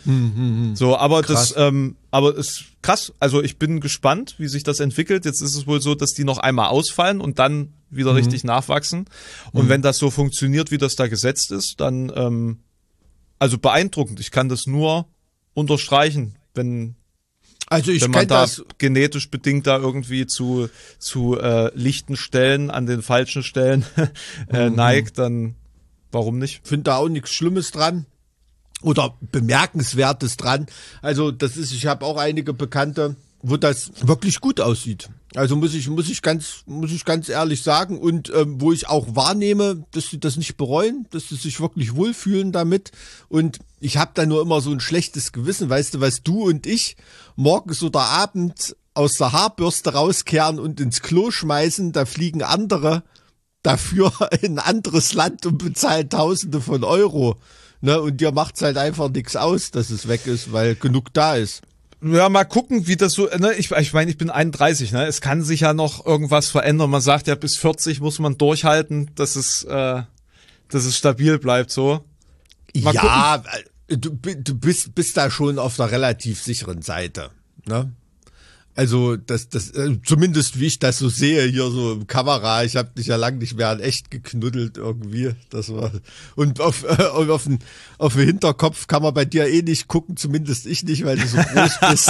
So, aber Krass. aber ist krass. Also ich bin gespannt, wie sich das entwickelt. Jetzt ist es wohl so, dass die noch einmal ausfallen und dann wieder richtig nachwachsen. Und wenn das so funktioniert, wie das da gesetzt ist, dann, also beeindruckend. Ich kann das nur unterstreichen, wenn Also ich man kenne da das. genetisch bedingt da irgendwie zu lichten Stellen an den falschen Stellen neigt, dann warum nicht? Finde da auch nichts Schlimmes dran oder Bemerkenswertes dran. Also ich habe auch einige Bekannte, wo das wirklich gut aussieht. Also muss ich ganz ehrlich sagen und wo ich auch wahrnehme, dass sie das nicht bereuen, dass sie sich wirklich wohlfühlen damit. Und ich habe da nur immer so ein schlechtes Gewissen, weißt du, was du und ich morgens oder abends aus der Haarbürste rauskehren und ins Klo schmeißen, da fliegen andere dafür in ein anderes Land und bezahlen Tausende von Euro. Ne? Und dir macht's halt einfach nichts aus, dass es weg ist, weil genug da ist. Ja, mal gucken, wie das so, ne? Ich meine, ich bin 31, ne? Es kann sich ja noch irgendwas verändern. Man sagt ja, bis 40 muss man durchhalten, dass es stabil bleibt, so. Mal Ja, du bist da schon auf der relativ sicheren Seite, ne? Also zumindest wie ich das so sehe hier so im Kamera, ich habe dich ja lang nicht mehr an echt geknuddelt irgendwie, das war und auf den Hinterkopf kann man bei dir eh nicht gucken, zumindest ich nicht, weil du so groß bist.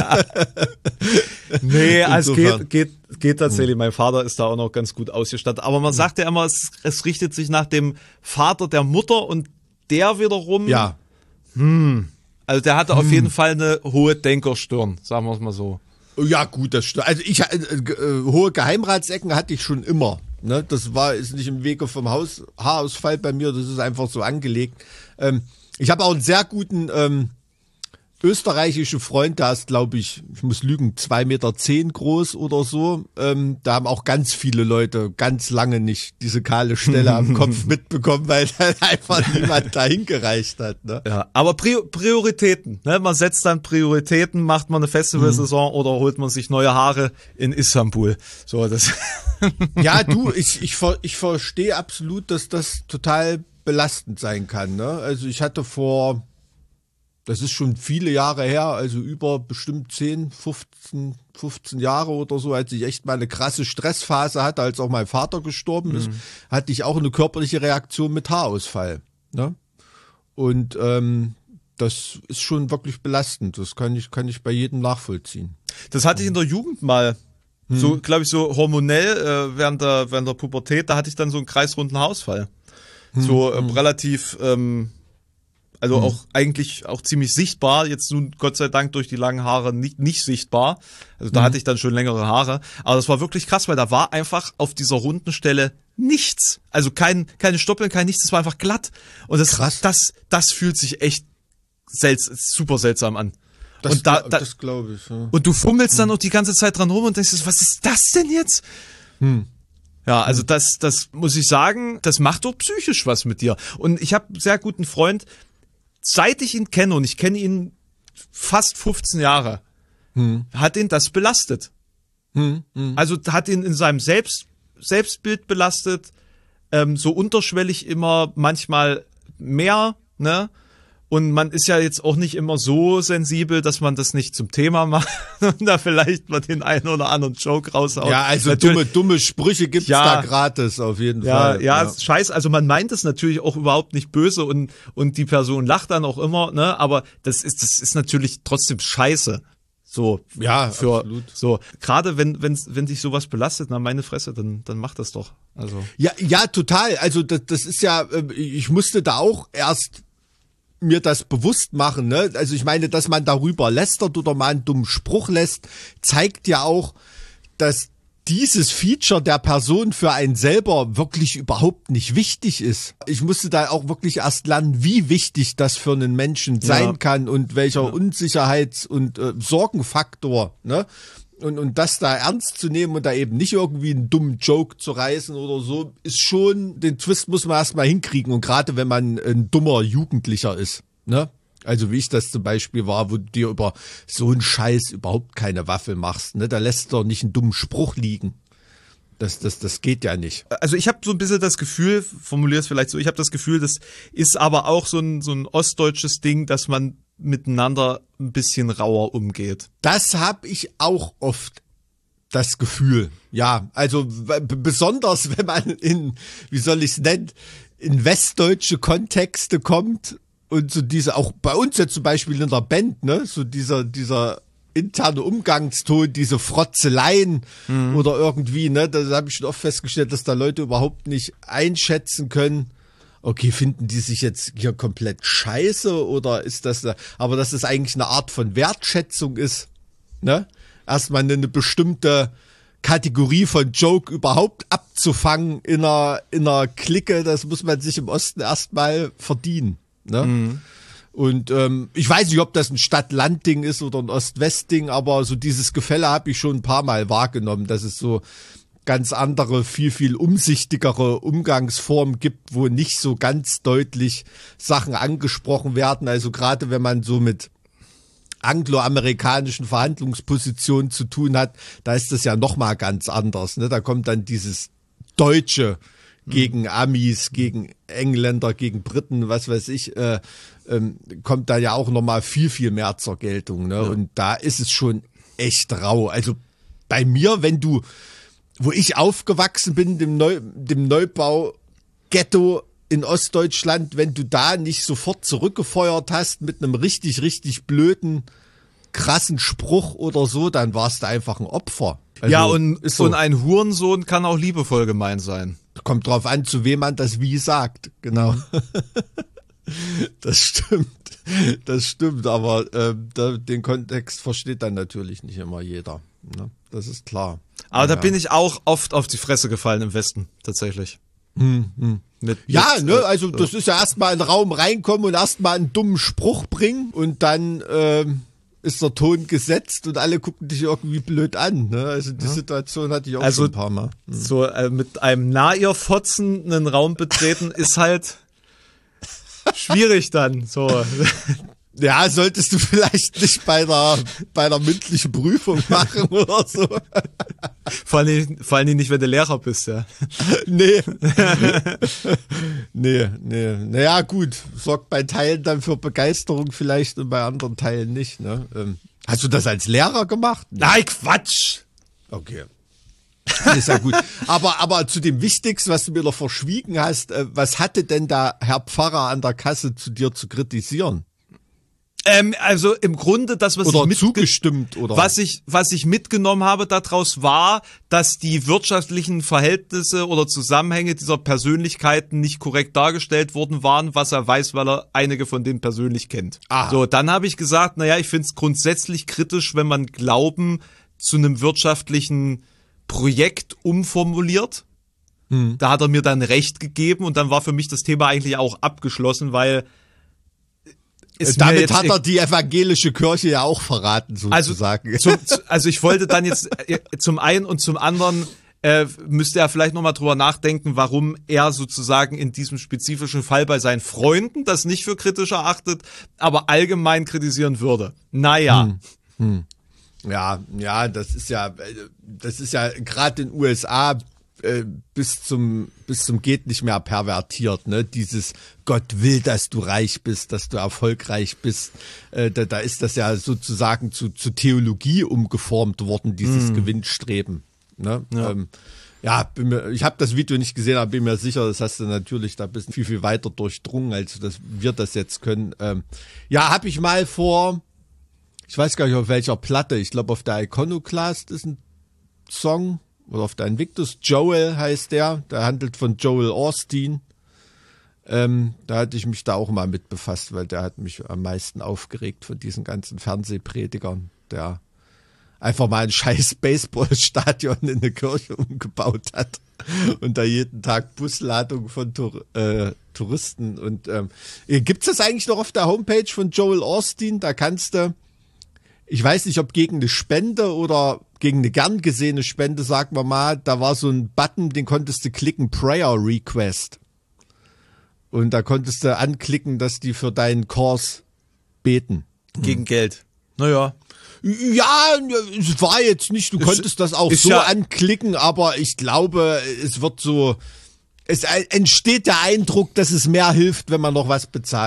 Nee, also Insofern. geht tatsächlich. Mein Vater ist da auch noch ganz gut ausgestattet. Aber man sagt ja immer, es richtet sich nach dem Vater der Mutter und der wiederum, Ja, also der hatte auf jeden Fall eine hohe Denkerstirn, sagen wir es mal so. ja gut, das stimmt. Also hohe Geheimratsecken hatte ich schon immer. Ne? Das ist nicht im Wege vom Haarausfall bei mir, das ist einfach so angelegt. Ich habe auch einen sehr guten österreichischen Freund, der ist, glaube ich muss lügen, 2,10 Meter groß oder so. Da haben auch ganz viele Leute ganz lange nicht diese kahle Stelle am Kopf mitbekommen, weil dann einfach niemand dahin gereicht hat. Ne? Ja, aber Prioritäten, ne? Man setzt dann Prioritäten, macht man eine Festivalsaison oder holt man sich neue Haare in Istanbul. So, das. Ja, du, ich verstehe absolut, dass das total belastend sein kann. Ne? Also ich hatte das ist schon viele Jahre her, also über bestimmt 10, 15 Jahre oder so, als ich echt mal eine krasse Stressphase hatte, als auch mein Vater gestorben ist, hatte ich auch eine körperliche Reaktion mit Haarausfall. Ne? Und das ist schon wirklich belastend. Das kann ich bei jedem nachvollziehen. Das hatte ich in der Jugend mal. So, glaube ich, so hormonell während der Pubertät, da hatte ich dann so einen kreisrunden Haarausfall. So relativ, also auch eigentlich auch ziemlich sichtbar, jetzt nun Gott sei Dank durch die langen Haare nicht sichtbar. Also da hatte ich dann schon längere Haare. Aber das war wirklich krass, weil da war einfach auf dieser runden Stelle nichts. Also keine Stoppeln, kein nichts, das war einfach glatt. Und Krass. das fühlt sich echt super seltsam an. Das glaube ich. Ja. Und du fummelst dann noch die ganze Zeit dran rum und denkst, was ist das denn jetzt? Ja, also das muss ich sagen, das macht doch psychisch was mit dir. Und ich habe einen sehr guten Freund, seit ich ihn kenne, und ich kenne ihn fast 15 Jahre, hat ihn das belastet. Also hat ihn in seinem Selbstbild belastet, so unterschwellig immer, manchmal mehr, ne? Und man ist ja jetzt auch nicht immer so sensibel, dass man das nicht zum Thema macht und da vielleicht mal den einen oder anderen Joke raushaut. Ja, also Natürlich, dumme Sprüche gibt's da gratis auf jeden Fall. Ja, scheiße. Also man meint es natürlich auch überhaupt nicht böse und die Person lacht dann auch immer, ne? Aber das ist natürlich trotzdem scheiße. So, Ja, absolut. absolut. So, gerade wenn dich sowas belastet, na meine Fresse, dann mach das doch. Also. Ja, total. Also das ist ja, ich musste da auch erst mir das bewusst machen, ne? Also ich meine, dass man darüber lästert oder mal einen dummen Spruch lässt, zeigt ja auch, dass dieses Feature der Person für einen selber wirklich überhaupt nicht wichtig ist. Ich musste da auch wirklich erst lernen, wie wichtig das für einen Menschen sein kann und welcher Unsicherheits- und Sorgenfaktor, ne? Und das da ernst zu nehmen und da eben nicht irgendwie einen dummen Joke zu reißen oder so, ist schon, den Twist muss man erstmal hinkriegen. Und gerade wenn man ein dummer Jugendlicher ist, ne? Also wie ich das zum Beispiel war, wo du dir über so einen Scheiß überhaupt keine Waffe machst, ne? Da lässt du doch nicht einen dummen Spruch liegen. Das geht ja nicht. Also ich habe so ein bisschen das Gefühl, formuliere es vielleicht so, ich habe das Gefühl, das ist aber auch so ein ostdeutsches Ding, dass man miteinander ein bisschen rauer umgeht. Das habe ich auch oft das Gefühl. Ja, also besonders wenn man wie soll ich es nennen, in westdeutsche Kontexte kommt und so auch bei uns jetzt zum Beispiel in der Band, ne, so dieser interne Umgangston, diese Frotzeleien oder irgendwie, ne, da habe ich schon oft festgestellt, dass da Leute überhaupt nicht einschätzen können, okay, finden die sich jetzt hier komplett scheiße oder ist das, aber dass es eigentlich eine Art von Wertschätzung ist, ne, erstmal eine bestimmte Kategorie von Joke überhaupt abzufangen in einer Clique, das muss man sich im Osten erstmal verdienen, ne? Und ich weiß nicht, ob das ein Stadt-Land-Ding ist oder ein Ost-West-Ding, aber so dieses Gefälle habe ich schon ein paar Mal wahrgenommen, dass es so ganz andere, viel umsichtigere Umgangsformen gibt, wo nicht so ganz deutlich Sachen angesprochen werden. Also gerade wenn man so mit angloamerikanischen Verhandlungspositionen zu tun hat, da ist das ja nochmal ganz anders, ne? Da kommt dann dieses Deutsche gegen Amis, gegen Engländer, gegen Briten, was weiß ich, kommt da ja auch nochmal viel mehr zur Geltung, ne? Ja. Und da ist es schon echt rau. Also bei mir, wo ich aufgewachsen bin, dem Neubau-Ghetto in Ostdeutschland, wenn du da nicht sofort zurückgefeuert hast mit einem richtig blöden, krassen Spruch oder so, dann warst du einfach ein Opfer. Also, ja, und ein Hurensohn kann auch liebevoll gemeint sein. Kommt drauf an, zu wem man das wie sagt, genau. Das stimmt, aber den Kontext versteht dann natürlich nicht immer jeder, ne? Das ist klar. Aber da bin ich auch oft auf die Fresse gefallen im Westen, tatsächlich. Also das ist ja erstmal in den Raum reinkommen und erstmal einen dummen Spruch bringen und dann ist der Ton gesetzt und alle gucken dich irgendwie blöd an, ne? Also die Situation hatte ich auch schon ein paar Mal. So mit einem Nahirfotzen einen Raum betreten ist halt schwierig dann, so. Ja, solltest du vielleicht nicht bei einer mündlichen Prüfung machen oder so. Vor allem nicht, wenn du Lehrer bist, ja. Nee. Naja, gut. Sorgt bei Teilen dann für Begeisterung vielleicht und bei anderen Teilen nicht, ne? Hast du das als Lehrer gemacht? Nee. Nein, Quatsch! Okay. Das ist ja gut. Aber zu dem Wichtigsten, was du mir noch verschwiegen hast, was hatte denn da Herr Pfarrer an der Kasse zu dir zu kritisieren? Also im Grunde das, was ich mitgenommen habe daraus war, dass die wirtschaftlichen Verhältnisse oder Zusammenhänge dieser Persönlichkeiten nicht korrekt dargestellt worden waren, was er weiß, weil er einige von denen persönlich kennt. Aha. So, dann habe ich gesagt, naja, ich finde es grundsätzlich kritisch, wenn man Glauben zu einem wirtschaftlichen Projekt umformuliert. Da hat er mir dann recht gegeben und dann war für mich das Thema eigentlich auch abgeschlossen, weil damit hat er die evangelische Kirche ja auch verraten, sozusagen. Also ich wollte dann jetzt zum einen und zum anderen müsste er vielleicht nochmal drüber nachdenken, warum er sozusagen in diesem spezifischen Fall bei seinen Freunden das nicht für kritisch erachtet, aber allgemein kritisieren würde. Naja. Ja, das ist ja gerade in den USA bis zum geht nicht mehr pervertiert, ne? Dieses Gott will, dass du reich bist, dass du erfolgreich bist. Da ist das ja sozusagen zu Theologie umgeformt worden, dieses Gewinnstreben, ne? Ja. Ich habe das Video nicht gesehen, aber bin mir sicher, das hast du natürlich da ein bisschen viel weiter durchdrungen, als wir das jetzt können. Ja, habe ich mal ich weiß gar nicht auf welcher Platte, ich glaube auf der Iconoclast ist ein Song, oder auf der Invictus, Joel heißt der handelt von Joel Osteen. Da hatte ich mich da auch mal mit befasst, weil der hat mich am meisten aufgeregt von diesen ganzen Fernsehpredigern, der einfach mal ein scheiß Baseballstadion in eine Kirche umgebaut hat und da jeden Tag Busladungen von Touristen. Und gibt's das eigentlich noch auf der Homepage von Joel Osteen? Da kannst du, ich weiß nicht, ob gegen eine Spende oder gegen eine gern gesehene Spende, sagen wir mal, da war so ein Button, den konntest du klicken, Prayer Request. Und da konntest du anklicken, dass die für deinen Kurs beten. Gegen Geld. Naja. Ja, es war jetzt nicht, du konntest das auch so anklicken, aber ich glaube, es entsteht der Eindruck, dass es mehr hilft, wenn man noch was bezahlt.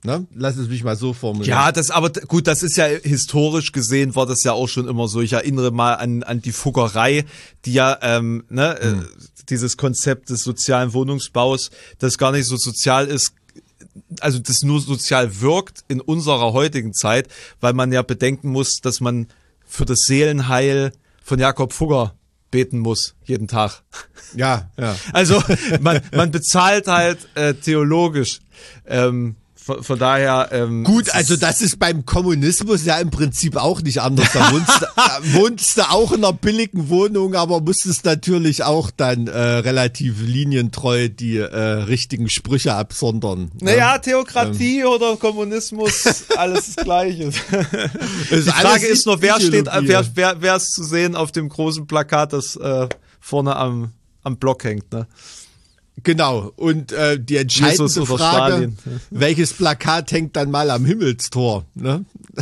Ne? Lass es mich mal so formulieren. Ja, gut, das ist ja historisch gesehen, war das ja auch schon immer so. Ich erinnere mal an die Fuggerei, die ja, dieses Konzept des sozialen Wohnungsbaus, das gar nicht so sozial ist, also das nur sozial wirkt in unserer heutigen Zeit, weil man ja bedenken muss, dass man für das Seelenheil von Jakob Fugger beten muss, jeden Tag. Ja. Also man bezahlt halt theologisch. Von daher. Gut, also das ist beim Kommunismus ja im Prinzip auch nicht anders. Da wohnst du auch in einer billigen Wohnung, aber musstest natürlich auch dann relativ linientreu die richtigen Sprüche absondern. Naja, Theokratie oder Kommunismus, alles das Gleiche. Die Frage ist nur, wer ist zu sehen auf dem großen Plakat, das vorne am Block hängt, ne? Genau, und die entscheidende Frage, Stalin. Welches Plakat hängt dann mal am Himmelstor, ne?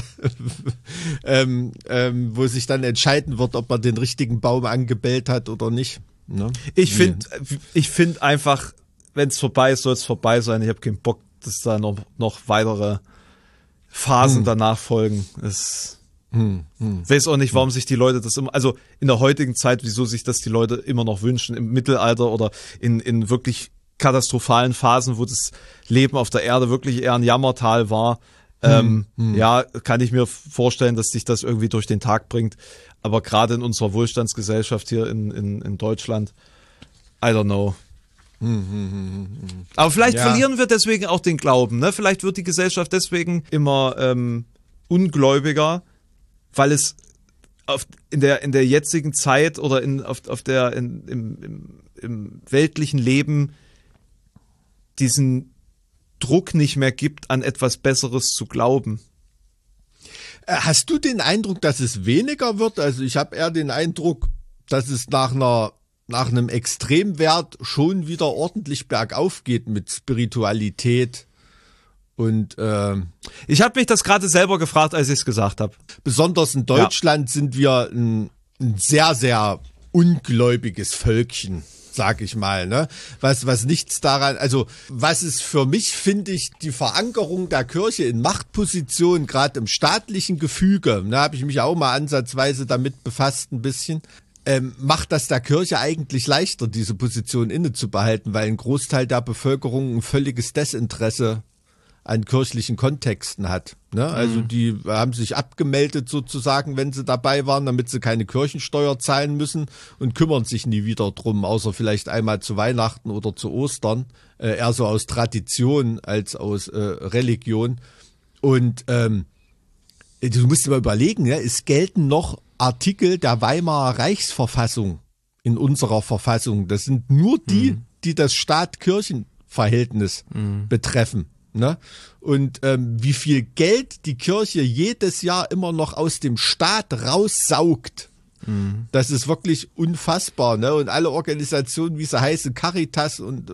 Wo sich dann entscheiden wird, ob man den richtigen Baum angebellt hat oder nicht. Ne? Ich finde einfach, wenn es vorbei ist, soll es vorbei sein. Ich habe keinen Bock, dass da noch weitere Phasen danach folgen. Weiß auch nicht, warum sich die Leute das immer, also in der heutigen Zeit, wieso sich das die Leute immer noch wünschen, im Mittelalter oder in wirklich katastrophalen Phasen, wo das Leben auf der Erde wirklich eher ein Jammertal war. Ja, kann ich mir vorstellen, dass sich das irgendwie durch den Tag bringt. Aber gerade in unserer Wohlstandsgesellschaft hier in Deutschland, I don't know. Aber vielleicht verlieren wir deswegen auch den Glauben, ne? Vielleicht wird die Gesellschaft deswegen immer ungläubiger, weil es in der jetzigen Zeit oder im weltlichen Leben diesen Druck nicht mehr gibt, an etwas Besseres zu glauben. Hast du den Eindruck, dass es weniger wird? Also ich habe eher den Eindruck, dass es nach einem Extremwert schon wieder ordentlich bergauf geht mit Spiritualität. Und ich habe mich das gerade selber gefragt, als ich es gesagt habe. Besonders in Deutschland sind wir ein sehr, sehr ungläubiges Völkchen, sag ich mal, ne? Was nichts daran, also was ist für mich, finde ich, die Verankerung der Kirche in Machtpositionen, gerade im staatlichen Gefüge, da habe ich mich auch mal ansatzweise damit befasst ein bisschen, macht das der Kirche eigentlich leichter, diese Position inne zu behalten, weil ein Großteil der Bevölkerung ein völliges Desinteresse an kirchlichen Kontexten hat. Ne? Also die haben sich abgemeldet sozusagen, wenn sie dabei waren, damit sie keine Kirchensteuer zahlen müssen und kümmern sich nie wieder drum, außer vielleicht einmal zu Weihnachten oder zu Ostern, eher so aus Tradition als aus Religion. Und du musst dir mal überlegen, ja, es gelten noch Artikel der Weimarer Reichsverfassung in unserer Verfassung. Das sind nur die das Staat-Kirchen-Verhältnis betreffen. Ne? Und wie viel Geld die Kirche jedes Jahr immer noch aus dem Staat raussaugt, das ist wirklich unfassbar. Ne? Und alle Organisationen, wie sie heißen, Caritas und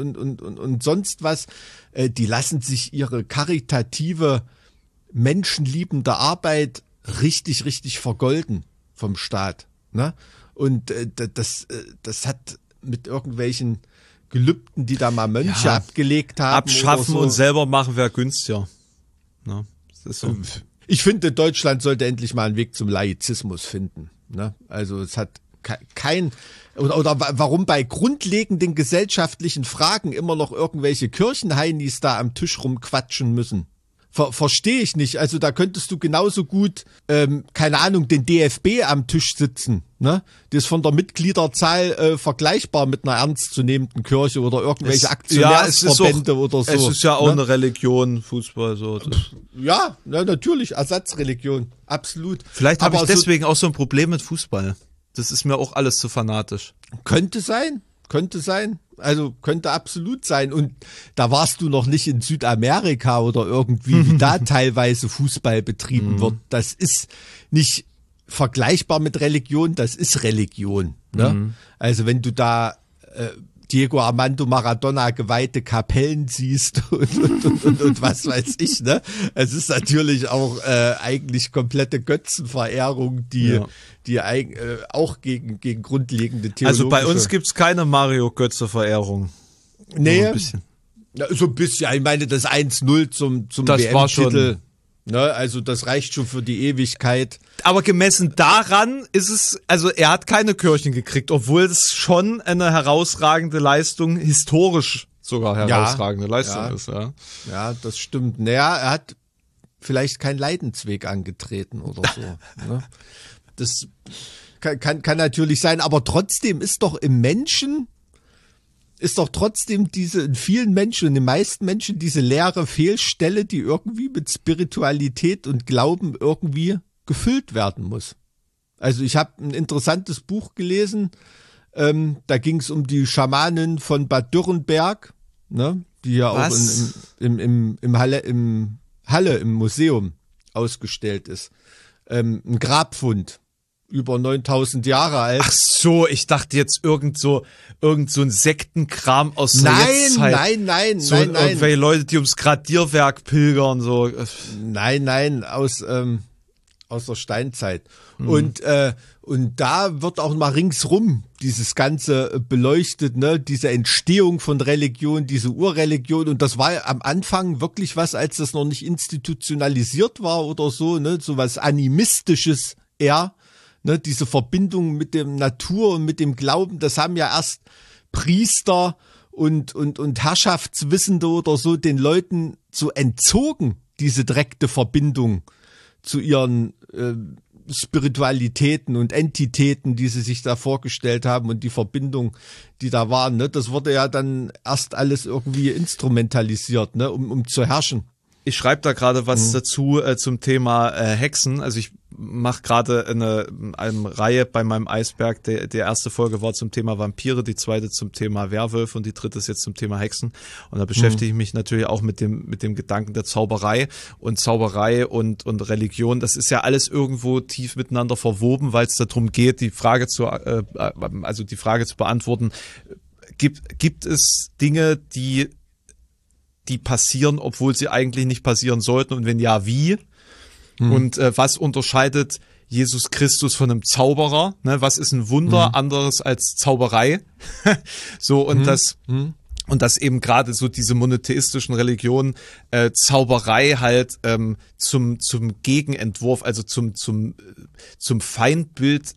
sonst was, die lassen sich ihre karitative, menschenliebende Arbeit richtig, richtig vergolden vom Staat. Ne? Und das hat mit irgendwelchen Gelübden, die da mal Mönche abgelegt haben. Abschaffen oder so. Und selber machen wäre günstiger. Ne? Das ist so. Ich finde, Deutschland sollte endlich mal einen Weg zum Laizismus finden. Ne? Also es hat kein oder warum bei grundlegenden gesellschaftlichen Fragen immer noch irgendwelche Kirchenheinis da am Tisch rumquatschen müssen. Verstehe ich nicht. Also da könntest du genauso gut, keine Ahnung, den DFB am Tisch sitzen. Ne? Das ist von der Mitgliederzahl vergleichbar mit einer ernstzunehmenden Kirche oder irgendwelche Aktionärsverbände oder so. Es ist ja auch eine Religion, Fußball. So. Ja, natürlich, Ersatzreligion, absolut. Vielleicht habe ich deswegen auch so ein Problem mit Fußball. Das ist mir auch alles zu fanatisch. Könnte sein. Also könnte absolut sein. Und da warst du noch nicht in Südamerika oder irgendwie, wie da teilweise Fußball betrieben wird. Das ist nicht vergleichbar mit Religion, das ist Religion. Ne? Also wenn du da Diego Armando Maradona geweihte Kapellen siehst und was weiß ich, ne? Es ist natürlich auch eigentlich komplette Götzenverehrung, die auch gegen grundlegende theologische... Also bei uns gibt's keine Mario-Götze-Verehrung. Nee, Ja, so ein bisschen, ich meine, das 1-0 zum Das war WM-Titel. Ne, also das reicht schon für die Ewigkeit. Aber gemessen daran ist es, also er hat keine Kirchen gekriegt, obwohl es schon eine herausragende Leistung, historisch sogar herausragende Leistung ist. Ja. Ja, das stimmt. Naja, er hat vielleicht keinen Leidensweg angetreten oder so. Ne? Das kann natürlich sein, aber trotzdem ist doch im Menschen, in vielen Menschen, in den meisten Menschen diese leere Fehlstelle, die irgendwie mit Spiritualität und Glauben irgendwie gefüllt werden muss. Also ich habe ein interessantes Buch gelesen, da ging es um die Schamanin von Bad Dürrenberg, ne, die ja auch im Halle im Museum ausgestellt ist. Ein Grabfund. Über 9000 Jahre alt. Ach so, ich dachte jetzt irgend so ein Sektenkram aus der Jetztzeit. Nein. Irgendwelche Leute, die ums Gradierwerk pilgern, so. Nein, aus der Steinzeit. Und da wird auch mal ringsrum dieses Ganze beleuchtet, ne, diese Entstehung von Religion, diese Urreligion. Und das war am Anfang wirklich was, als das noch nicht institutionalisiert war oder so, ne, so was Animistisches eher. Ne, diese Verbindung mit dem Natur und mit dem Glauben, das haben ja erst Priester und Herrschaftswissende oder so den Leuten so entzogen, diese direkte Verbindung zu ihren Spiritualitäten und Entitäten, die sie sich da vorgestellt haben und die Verbindung, die da waren. Ne, das wurde ja dann erst alles irgendwie instrumentalisiert, ne, um zu herrschen. Ich schreibe da gerade was dazu zum Thema Hexen. Also ich mache gerade eine Reihe bei meinem Eisberg. Die erste Folge war zum Thema Vampire, die zweite zum Thema Werwölfe und die dritte ist jetzt zum Thema Hexen. Und da beschäftige ich mich natürlich auch mit dem Gedanken der Zauberei und Religion. Das ist ja alles irgendwo tief miteinander verwoben, weil es darum geht, die Frage zu beantworten. Gibt es Dinge, die passieren, obwohl sie eigentlich nicht passieren sollten und wenn ja, wie? Und was unterscheidet Jesus Christus von einem Zauberer? Ne, was ist ein Wunder anderes als Zauberei? So und das eben gerade so diese monotheistischen Religionen Zauberei halt zum Gegenentwurf, also zum Feindbild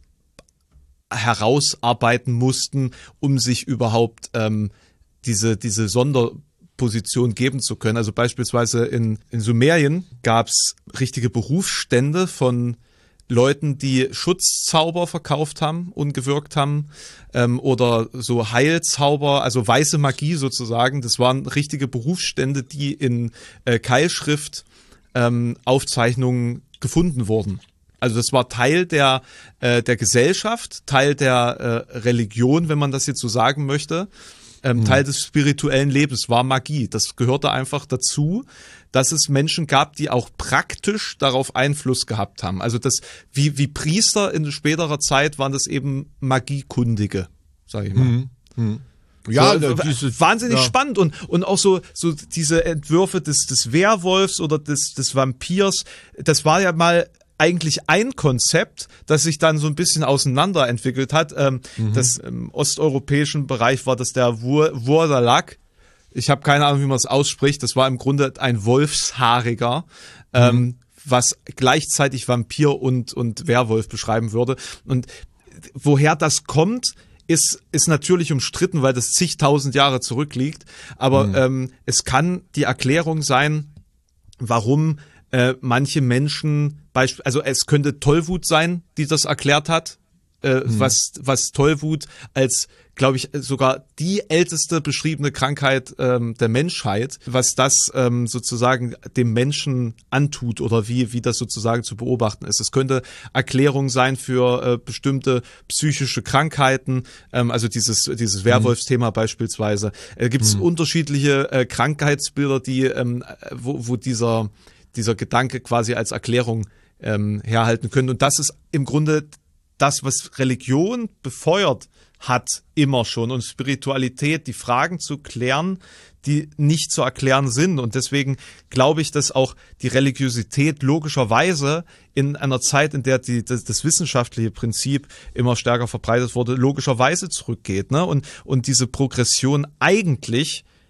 herausarbeiten mussten, um sich überhaupt diese Sonderposition geben zu können. Also beispielsweise in Sumerien gab's richtige Berufsstände von Leuten, die Schutzzauber verkauft haben und gewirkt haben oder so Heilzauber, also weiße Magie sozusagen. Das waren richtige Berufsstände, die in Keilschrift Aufzeichnungen gefunden wurden. Also das war Teil der Gesellschaft, Teil der Religion, wenn man das jetzt so sagen möchte. Teil des spirituellen Lebens war Magie. Das gehörte einfach dazu, dass es Menschen gab, die auch praktisch darauf Einfluss gehabt haben. Also das, wie Priester in späterer Zeit waren das eben Magiekundige, sag ich mal. Ja, so, wahnsinnig spannend und auch so diese Entwürfe des Werwolfs oder des Vampirs, das war ja mal eigentlich ein Konzept, das sich dann so ein bisschen auseinanderentwickelt hat. Das im osteuropäischen Bereich war das der Wurdalag. Ich habe keine Ahnung, wie man es ausspricht. Das war im Grunde ein Wolfshaariger, was gleichzeitig Vampir und Werwolf beschreiben würde. Und woher das kommt, ist natürlich umstritten, weil das zigtausend Jahre zurückliegt. Aber es kann die Erklärung sein, warum manche Menschen, also es könnte Tollwut sein, die das erklärt hat, was Tollwut als, glaube ich, sogar die älteste beschriebene Krankheit der Menschheit, was das sozusagen dem Menschen antut oder wie das sozusagen zu beobachten ist. Es könnte Erklärung sein für bestimmte psychische Krankheiten, also dieses Werwolfsthema beispielsweise. Gibt es unterschiedliche Krankheitsbilder, die wo dieser Gedanke quasi als Erklärung herhalten können. Und das ist im Grunde das, was Religion befeuert hat, immer schon. Und Spiritualität, die Fragen zu klären, die nicht zu erklären sind. Und deswegen glaube ich, dass auch die Religiosität logischerweise in einer Zeit, in der das wissenschaftliche Prinzip immer stärker verbreitet wurde, logischerweise zurückgeht. Ne? Und diese Progression eigentlich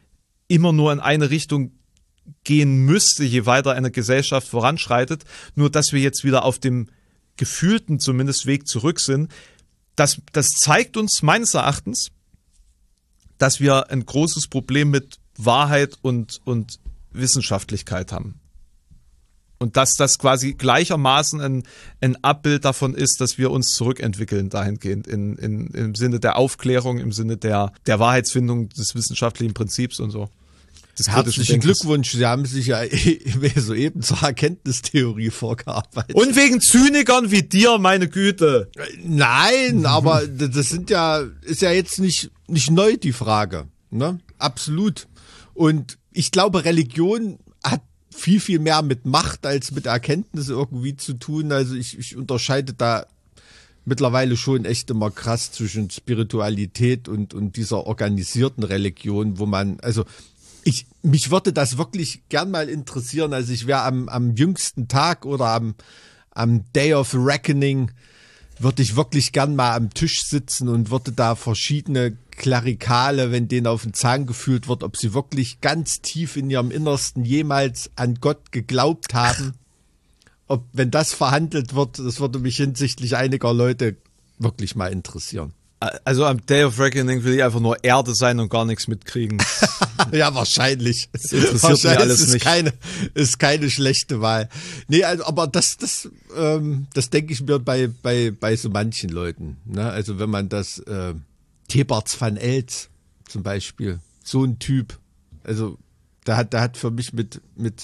immer nur in eine Richtung gehen müsste, je weiter eine Gesellschaft voranschreitet. Nur, dass wir jetzt wieder auf dem gefühlten zumindest Weg zurück sind, das zeigt uns meines Erachtens, dass wir ein großes Problem mit Wahrheit und Wissenschaftlichkeit haben. Und dass das quasi gleichermaßen ein Abbild davon ist, dass wir uns zurückentwickeln dahingehend im Sinne der Aufklärung, im Sinne der Wahrheitsfindung des wissenschaftlichen Prinzips und so. Herzlichen Glückwunsch, Sie haben sich ja soeben zur Erkenntnistheorie vorgearbeitet. Und wegen Zynikern wie dir, meine Güte. Nein, aber das ist ja jetzt nicht neu, die Frage. Ne? Absolut. Und ich glaube, Religion hat viel, viel mehr mit Macht als mit Erkenntnis irgendwie zu tun. Also ich unterscheide da mittlerweile schon echt immer krass zwischen Spiritualität und dieser organisierten Religion, wo man, also mich würde das wirklich gern mal interessieren. Also ich wäre am jüngsten Tag oder am Day of Reckoning würde ich wirklich gern mal am Tisch sitzen und würde da verschiedene Klerikale, wenn denen auf den Zahn gefühlt wird, ob sie wirklich ganz tief in ihrem Innersten jemals an Gott geglaubt haben. Wenn das verhandelt wird, das würde mich hinsichtlich einiger Leute wirklich mal interessieren. Also am Day of Reckoning will ich einfach nur Erde sein und gar nichts mitkriegen. Ja, wahrscheinlich. Das interessiert mich alles nicht. Ist keine schlechte Wahl. Nee, also, aber das denke ich mir bei so manchen Leuten. Ne? Also wenn man das, Thebarts van Elst zum Beispiel, so ein Typ, also der hat für mich mit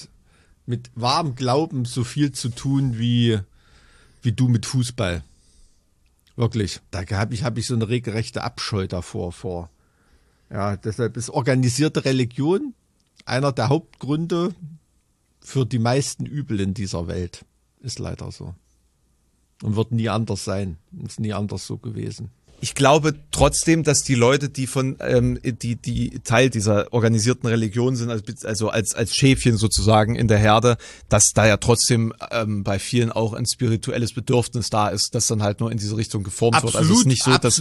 wahrem Glauben so viel zu tun wie du mit Fußball. Wirklich, da hab ich so eine regelrechte Abscheu davor. Ja, deshalb ist organisierte Religion einer der Hauptgründe für die meisten Übel in dieser Welt. Ist leider so. Und wird nie anders sein. Ist nie anders so gewesen. Ich glaube trotzdem, dass die Leute, die die Teil dieser organisierten Religion sind, also als Schäfchen sozusagen in der Herde, dass da ja trotzdem bei vielen auch ein spirituelles Bedürfnis da ist, das dann halt nur in diese Richtung geformt wird. Also es ist nicht so, dass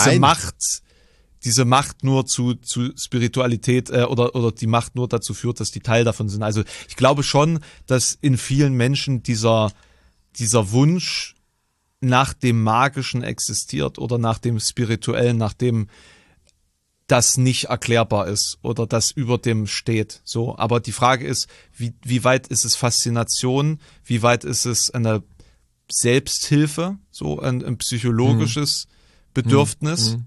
diese Macht nur zu Spiritualität oder die Macht nur dazu führt, dass die Teil davon sind. Also ich glaube schon, dass in vielen Menschen dieser Wunsch nach dem Magischen existiert oder nach dem Spirituellen, nach dem das nicht erklärbar ist oder das über dem steht. So, aber die Frage ist, wie weit ist es Faszination, wie weit ist es eine Selbsthilfe, so ein psychologisches Bedürfnis?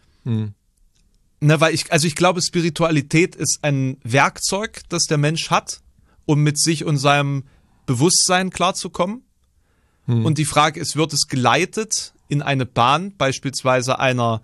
Ne, weil ich glaube, Spiritualität ist ein Werkzeug, das der Mensch hat, um mit sich und seinem Bewusstsein klarzukommen. Und die Frage ist, wird es geleitet in eine Bahn, beispielsweise einer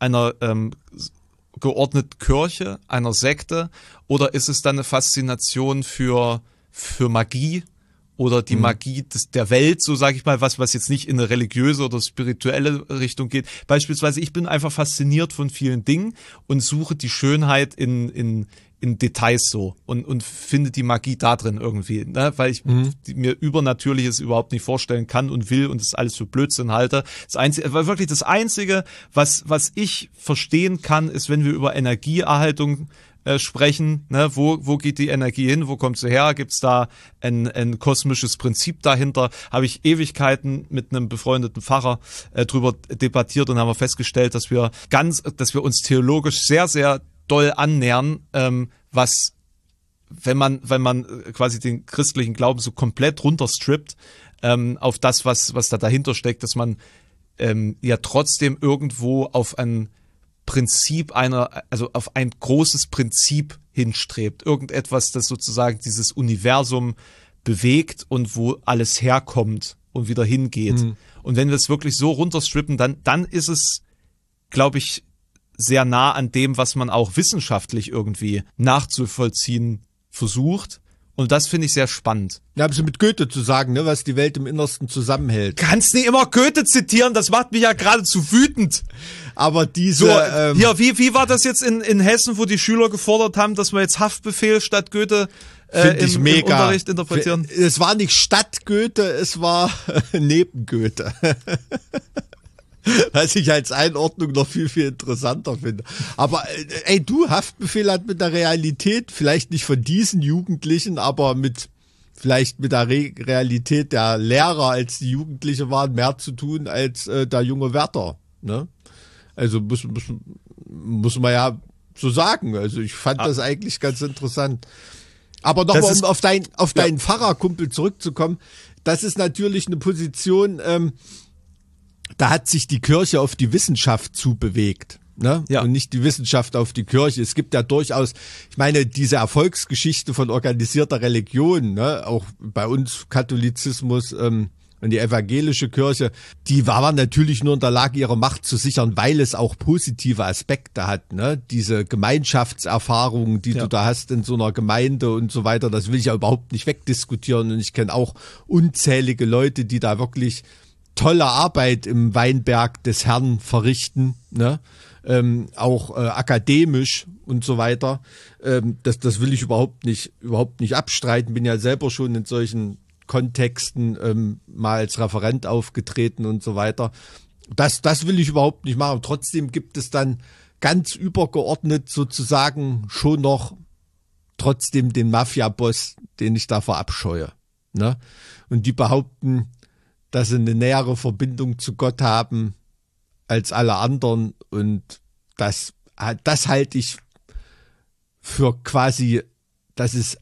geordneten Kirche, einer Sekte, oder ist es dann eine Faszination für Magie oder die Magie der Welt, so sage ich mal, was jetzt nicht in eine religiöse oder spirituelle Richtung geht. Beispielsweise, ich bin einfach fasziniert von vielen Dingen und suche die Schönheit in Details so und finde die Magie da drin irgendwie, ne? Weil ich mir Übernatürliches überhaupt nicht vorstellen kann und will und das alles für Blödsinn halte. Das Einzige, was ich verstehen kann, ist, wenn wir über Energieerhaltung sprechen, ne? Wo geht die Energie hin, wo kommt sie her, gibt's da ein kosmisches Prinzip dahinter, habe ich Ewigkeiten mit einem befreundeten Pfarrer drüber debattiert und haben wir festgestellt, dass wir uns theologisch sehr, sehr doll annähern, was, wenn man quasi den christlichen Glauben so komplett runterstrippt, auf das, was da dahinter steckt, dass man ja trotzdem irgendwo auf ein Prinzip also auf ein großes Prinzip hinstrebt. Irgendetwas, das sozusagen dieses Universum bewegt und wo alles herkommt und wieder hingeht. Und wenn wir es wirklich so runterstrippen, dann ist es, glaube ich, sehr nah an dem, was man auch wissenschaftlich irgendwie nachzuvollziehen versucht. Und das finde ich sehr spannend. Ja, haben Sie mit Goethe zu sagen, ne, was die Welt im Innersten zusammenhält. Kannst nicht immer Goethe zitieren, das macht mich ja geradezu wütend. Aber diese... So, wie war das jetzt in Hessen, wo die Schüler gefordert haben, dass wir jetzt Haftbefehl statt Goethe im Unterricht interpretieren? Es war nicht statt Goethe, es war neben Goethe. Was ich als Einordnung noch viel, viel interessanter finde. Aber Haftbefehl hat mit der Realität, vielleicht nicht von diesen Jugendlichen, aber vielleicht mit der Realität der Lehrer, als die Jugendliche waren, mehr zu tun als der junge Wärter. Ne? Also muss man ja so sagen. Also ich fand das eigentlich ganz interessant. Aber nochmal, um auf deinen Pfarrerkumpel zurückzukommen, das ist natürlich eine Position, da hat sich die Kirche auf die Wissenschaft zubewegt. Ne? Ja. Und nicht die Wissenschaft auf die Kirche. Es gibt ja durchaus, ich meine, diese Erfolgsgeschichte von organisierter Religion, ne? Auch bei uns Katholizismus und die evangelische Kirche, die waren natürlich nur in der Lage, ihre Macht zu sichern, weil es auch positive Aspekte hat. Ne? Diese Gemeinschaftserfahrungen, die du da hast in so einer Gemeinde und so weiter, das will ich ja überhaupt nicht wegdiskutieren. Und ich kenne auch unzählige Leute, die da wirklich tolle Arbeit im Weinberg des Herrn verrichten, ne? Auch akademisch und so weiter. Das will ich überhaupt nicht abstreiten. Bin ja selber schon in solchen Kontexten mal als Referent aufgetreten und so weiter. Das will ich überhaupt nicht machen. Trotzdem gibt es dann ganz übergeordnet sozusagen schon noch trotzdem den Mafia-Boss, den ich da verabscheue. Ne? Und die behaupten, dass sie eine nähere Verbindung zu Gott haben als alle anderen, und das halte ich für quasi, das ist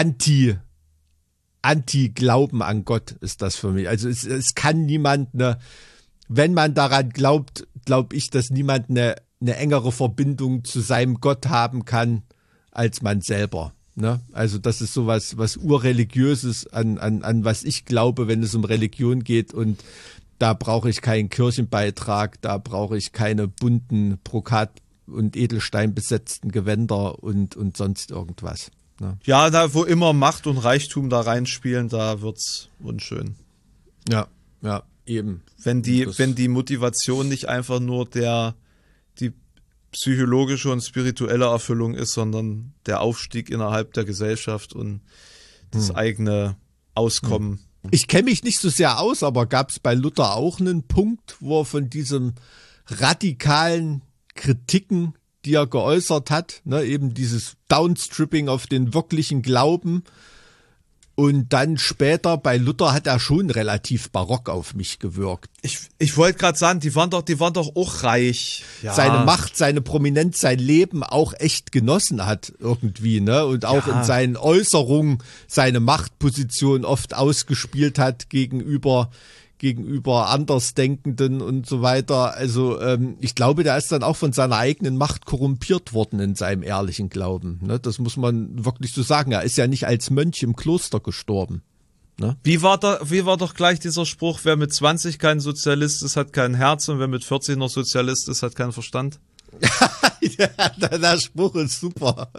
Anti-Glauben an Gott ist das für mich. Also es kann niemand wenn man daran glaubt, glaube ich, dass niemand eine engere Verbindung zu seinem Gott haben kann als man selber. Ne? Also das ist sowas, was urreligiöses an was ich glaube, wenn es um Religion geht, und da brauche ich keinen Kirchenbeitrag, da brauche ich keine bunten Brokat- und Edelstein besetzten Gewänder und sonst irgendwas. Ne? Ja, da wo immer Macht und Reichtum da reinspielen, da wird's unschön. Ja, eben. Wenn die Motivation nicht einfach nur die psychologische und spirituelle Erfüllung ist, sondern der Aufstieg innerhalb der Gesellschaft und das eigene Auskommen. Ich kenne mich nicht so sehr aus, aber gab es bei Luther auch einen Punkt, wo er von diesem radikalen Kritiken, die er geäußert hat, ne, eben dieses Downstripping auf den wirklichen Glauben, und dann später bei Luther hat er schon relativ barock auf mich gewirkt. Ich wollte gerade sagen, die waren doch auch reich. Ja. Seine Macht, seine Prominenz, sein Leben auch echt genossen hat irgendwie, ne? Und auch in seinen Äußerungen seine Machtposition oft ausgespielt hat gegenüber Andersdenkenden und so weiter. Also ich glaube, der ist dann auch von seiner eigenen Macht korrumpiert worden in seinem ehrlichen Glauben. Ne? Das muss man wirklich so sagen. Er ist ja nicht als Mönch im Kloster gestorben. Ne? Wie war doch gleich dieser Spruch, wer mit 20 kein Sozialist ist, hat kein Herz, und wer mit 40 noch Sozialist ist, hat keinen Verstand? Ja, der Spruch ist super.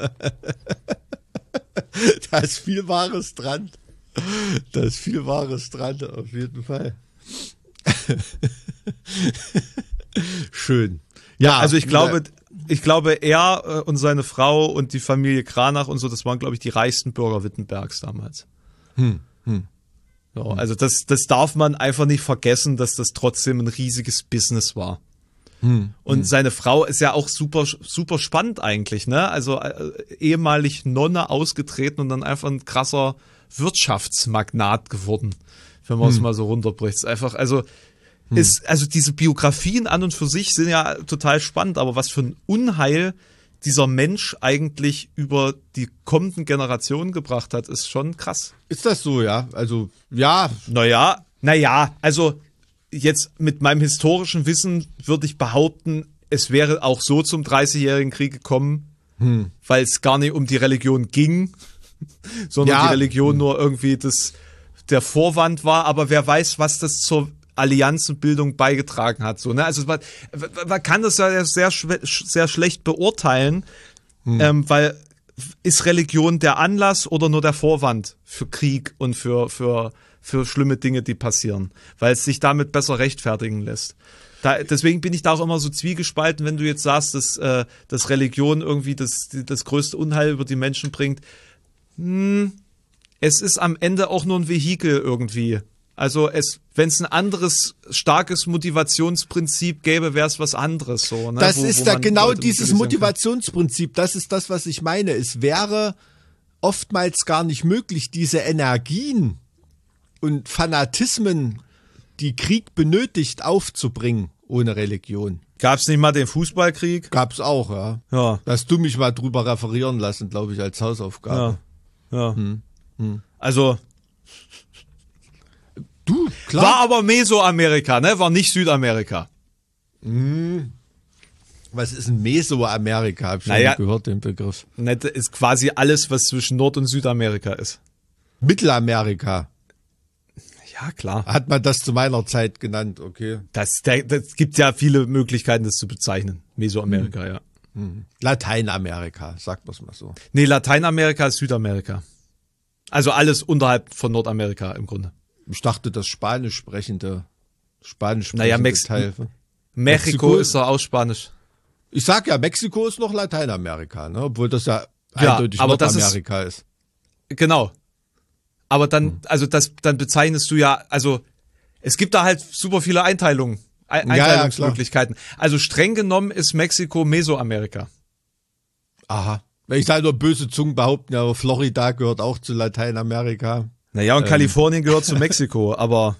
Da ist viel Wahres dran. Auf jeden Fall. Schön. Ja, also ich glaube, er und seine Frau und die Familie Kranach und so, das waren, glaube ich, die reichsten Bürger Wittenbergs damals. Ja, also das darf man einfach nicht vergessen, dass das trotzdem ein riesiges Business war. Und seine Frau ist ja auch super, super spannend eigentlich, ne? Also ehemalig Nonne ausgetreten und dann einfach ein krasser Wirtschaftsmagnat geworden, wenn man es mal so runterbricht. Es ist einfach, also diese Biografien an und für sich sind ja total spannend, aber was für ein Unheil dieser Mensch eigentlich über die kommenden Generationen gebracht hat, ist schon krass. Ist das so, ja? Also, ja. Naja, also jetzt mit meinem historischen Wissen würde ich behaupten, es wäre auch so zum 30-jährigen Krieg gekommen, weil es gar nicht um die Religion ging, sondern die Religion nur irgendwie der Vorwand war, aber wer weiß, was das zur Allianzenbildung beigetragen hat. So, ne? Also man kann das ja sehr schlecht beurteilen, weil ist Religion der Anlass oder nur der Vorwand für Krieg und für schlimme Dinge, die passieren, weil es sich damit besser rechtfertigen lässt. Deswegen bin ich da auch immer so zwiegespalten, wenn du jetzt sagst, dass Religion irgendwie das größte Unheil über die Menschen bringt. Es ist am Ende auch nur ein Vehikel irgendwie, Also wenn es ein anderes starkes Motivationsprinzip gäbe, wäre es was anderes so. Ne? Das ist da genau Leute dieses motivieren Motivationsprinzip. Das ist das, was ich meine. Es wäre oftmals gar nicht möglich, diese Energien und Fanatismen, die Krieg benötigt, aufzubringen ohne Religion. Gab's nicht mal den Fußballkrieg? Gab's auch, ja. Ja. Hast du mich mal drüber referieren lassen, glaube ich, als Hausaufgabe. Ja. Also Du, klar. war aber Mesoamerika, ne? War nicht Südamerika. Was ist ein Mesoamerika? Hab ich schon Naja. gehört, den Begriff. Ne, das ist quasi alles, was zwischen Nord- und Südamerika ist. Mittelamerika. Ja, klar. Hat man das zu meiner Zeit genannt, okay. Das gibt ja viele Möglichkeiten, das zu bezeichnen. Mesoamerika, ja. Lateinamerika, sagt man's mal so. Nee, Lateinamerika ist Südamerika. Also alles unterhalb von Nordamerika im Grunde. Ich dachte, das spanisch sprechende Naja, Teil. Mexiko ist doch auch Spanisch. Ich sag ja, Mexiko ist noch Lateinamerika, ne? Obwohl das ja Ja, eindeutig aber das Nordamerika ist. Genau. Aber dann, dann bezeichnest du ja, also es gibt da halt super viele Einteilungen, Einteilungsmöglichkeiten. Also streng genommen ist Mexiko Mesoamerika. Aha. Ich sage nur, böse Zungen behaupten ja, Florida gehört auch zu Lateinamerika. Naja, und Kalifornien gehört zu Mexiko, aber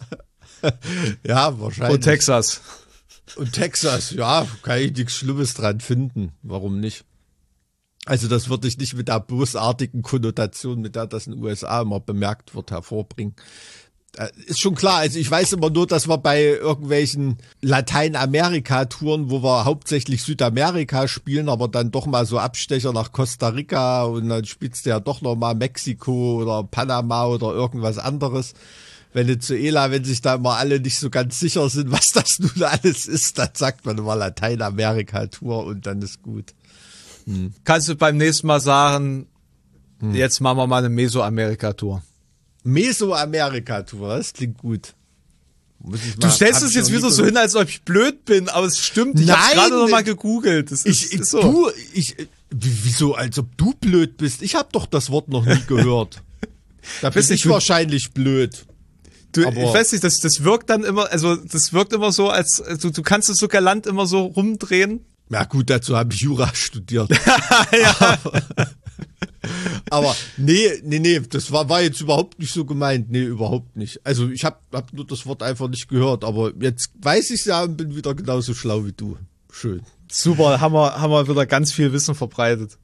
Ja, wahrscheinlich. und Texas. Und Texas, ja, kann ich nichts Schlimmes dran finden. Warum nicht? Also das würde ich nicht mit der bösartigen Konnotation, mit der das in den USA immer bemerkt wird, hervorbringen. Ist schon klar, also ich weiß immer nur, dass wir bei irgendwelchen Lateinamerika-Touren, wo wir hauptsächlich Südamerika spielen, aber dann doch mal so Abstecher nach Costa Rica und dann spielst du ja doch noch mal Mexiko oder Panama oder irgendwas anderes. Venezuela, wenn sich da immer alle nicht so ganz sicher sind, was das nun alles ist, dann sagt man immer Lateinamerika-Tour und dann ist gut. Kannst du beim nächsten Mal sagen, jetzt machen wir mal eine Mesoamerika-Tour. Mesoamerika-Tour, das klingt gut. Du stellst es jetzt wieder so hin, als ob ich blöd bin, aber es stimmt. Ich hab's Nein, gerade noch mal gegoogelt. Das ist so. Wieso, als ob du blöd bist? Ich habe doch das Wort noch nie gehört. Da bist nicht, ich wahrscheinlich blöd. Ich aber- weiß nicht, das wirkt dann immer, also das wirkt immer so, als du kannst es so galant immer so rumdrehen. Ja gut, dazu habe ich Jura studiert. Aber nee, das war jetzt überhaupt nicht so gemeint. Nee, überhaupt nicht. Also ich hab nur das Wort einfach nicht gehört, aber jetzt weiß ich's ja und bin wieder genauso schlau wie du. Schön. Super, haben wir wieder ganz viel Wissen verbreitet.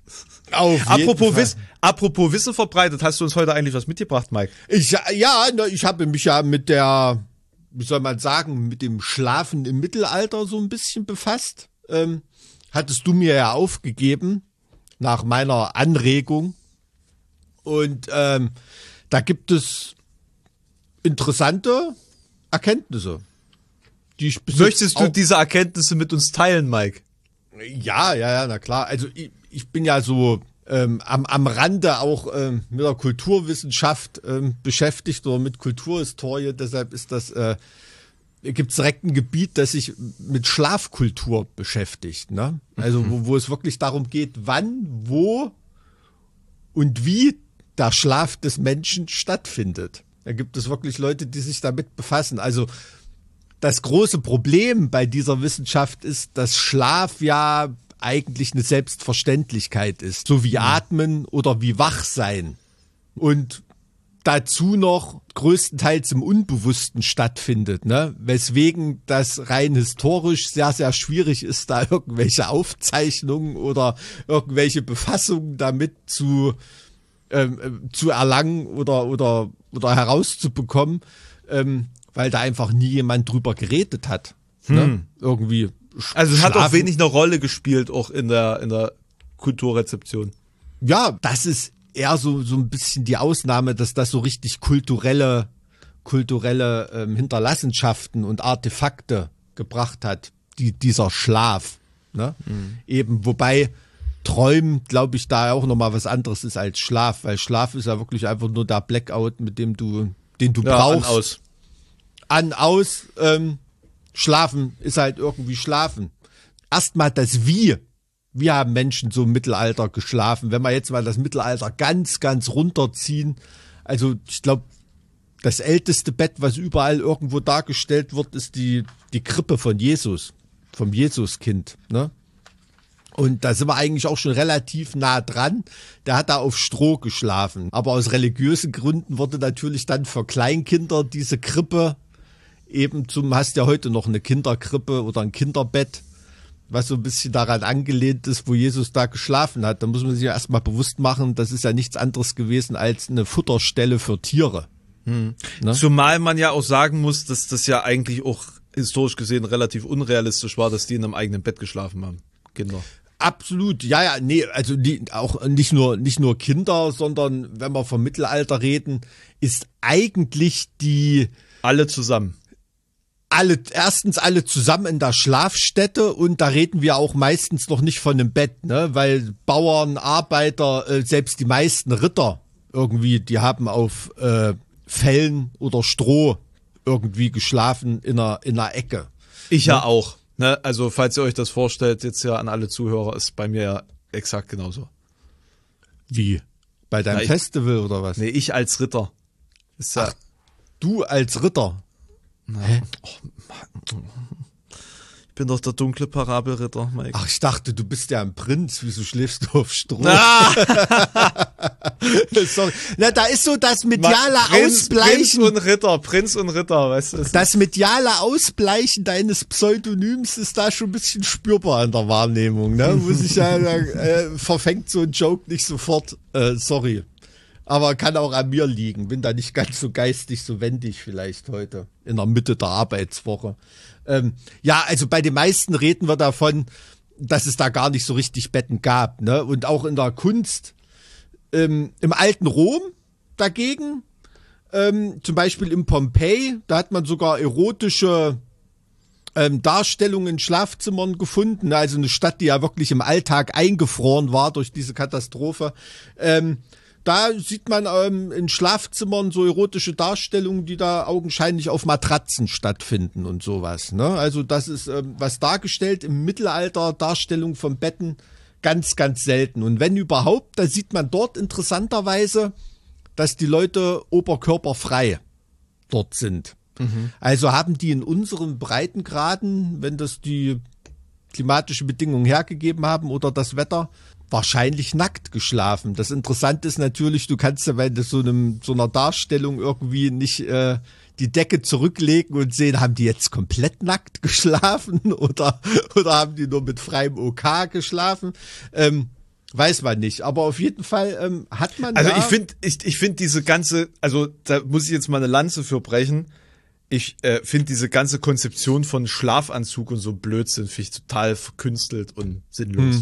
Apropos Wissen verbreitet, hast du uns heute eigentlich was mitgebracht, Mike? Ich habe mich ja mit der, wie soll man sagen, mit dem Schlafen im Mittelalter so ein bisschen befasst. Hattest du mir ja aufgegeben nach meiner Anregung. Und da gibt es interessante Erkenntnisse, die ich bis Möchtest jetzt du auch- diese Erkenntnisse mit uns teilen, Mike? Ja, na klar. Also ich bin ja so am Rande auch mit der Kulturwissenschaft beschäftigt oder mit Kulturhistorie. Deshalb ist das gibt es direkt ein Gebiet, das sich mit Schlafkultur beschäftigt. Ne? Also wo es wirklich darum geht, wann, wo und wie der Schlaf des Menschen stattfindet. Da gibt es wirklich Leute, die sich damit befassen. Also das große Problem bei dieser Wissenschaft ist, dass Schlaf ja eigentlich eine Selbstverständlichkeit ist. So wie Atmen oder wie Wachsein. Und dazu noch größtenteils im Unbewussten stattfindet, ne? Weswegen das rein historisch sehr, sehr schwierig ist, da irgendwelche Aufzeichnungen oder irgendwelche Befassungen damit zu erlangen oder herauszubekommen, weil da einfach nie jemand drüber geredet hat. Ne? Irgendwie. Also es hat auch Schlafen- wenig eine Rolle gespielt, auch in der Kulturrezeption. Ja, das ist eher so ein bisschen die Ausnahme, dass das so richtig kulturelle Hinterlassenschaften und Artefakte gebracht hat, dieser Schlaf. Ne? Eben, wobei Träumen, glaube ich, da auch nochmal was anderes ist als Schlaf, weil Schlaf ist ja wirklich einfach nur der Blackout, mit dem den du brauchst. Aus. Schlafen ist halt irgendwie Schlafen. Erstmal das Wie. Wie haben Menschen so im Mittelalter geschlafen? Wenn wir jetzt mal das Mittelalter ganz, ganz runterziehen. Also ich glaube, das älteste Bett, was überall irgendwo dargestellt wird, ist die Krippe von Jesus, vom Jesuskind, ne? Und da sind wir eigentlich auch schon relativ nah dran. Der hat da auf Stroh geschlafen. Aber aus religiösen Gründen wurde natürlich dann für Kleinkinder diese Krippe eben hast ja heute noch eine Kinderkrippe oder ein Kinderbett, was so ein bisschen daran angelehnt ist, wo Jesus da geschlafen hat. Da muss man sich ja erstmal bewusst machen, das ist ja nichts anderes gewesen als eine Futterstelle für Tiere. Ne? Zumal man ja auch sagen muss, dass das ja eigentlich auch historisch gesehen relativ unrealistisch war, dass die in einem eigenen Bett geschlafen haben, Kinder. Absolut, ja, nee, also auch nicht nur Kinder, sondern wenn wir vom Mittelalter reden, ist eigentlich alle zusammen. Erstens alle zusammen in der Schlafstätte, und da reden wir auch meistens noch nicht von einem Bett, ne, weil Bauern, Arbeiter, selbst die meisten Ritter irgendwie, die haben auf Fellen oder Stroh irgendwie geschlafen in einer Ecke. Ich ja auch. Ne, also falls ihr euch das vorstellt, jetzt ja an alle Zuhörer, ist bei mir ja exakt genauso. Wie? Bei deinem Festival oder was? Nee, ich als Ritter. Ist ja, ach, du als Ritter? Hä? Oh, ich bin doch der dunkle Parabelritter, Mike. Ach, ich dachte, du bist ja ein Prinz. Wieso schläfst du auf Stroh? Sorry. Na, da ist so das mediale Ausbleichen. Prinz und Ritter, weißt du? Das mediale Ausbleichen deines Pseudonyms ist da schon ein bisschen spürbar in der Wahrnehmung, ne? Muss ich ja sagen, verfängt so ein Joke nicht sofort. Sorry. Aber kann auch an mir liegen. Bin da nicht ganz so geistig, so wendig vielleicht heute. In der Mitte der Arbeitswoche. Ja, also bei den meisten reden wir davon, dass es da gar nicht so richtig Betten gab, ne? Und auch in der Kunst, im alten Rom dagegen, zum Beispiel in Pompeji, da hat man sogar erotische Darstellungen in Schlafzimmern gefunden, also eine Stadt, die ja wirklich im Alltag eingefroren war durch diese Katastrophe. Da sieht man in Schlafzimmern so erotische Darstellungen, die da augenscheinlich auf Matratzen stattfinden und sowas, ne? Also das ist was dargestellt im Mittelalter, Darstellung von Betten, ganz, ganz selten. Und wenn überhaupt, da sieht man dort interessanterweise, dass die Leute oberkörperfrei dort sind. Mhm. Also haben die in unseren Breitengraden, wenn das die klimatischen Bedingungen hergegeben haben oder das Wetter, wahrscheinlich nackt geschlafen. Das Interessante ist natürlich, du kannst ja bei so einer Darstellung irgendwie nicht die Decke zurücklegen und sehen, haben die jetzt komplett nackt geschlafen oder haben die nur mit freiem OK geschlafen? Weiß man nicht. Aber auf jeden Fall hat man also ich finde diese ganze, also da muss ich jetzt mal eine Lanze für brechen. Ich finde diese ganze Konzeption von Schlafanzug und so Blödsinn finde ich total verkünstelt und sinnlos.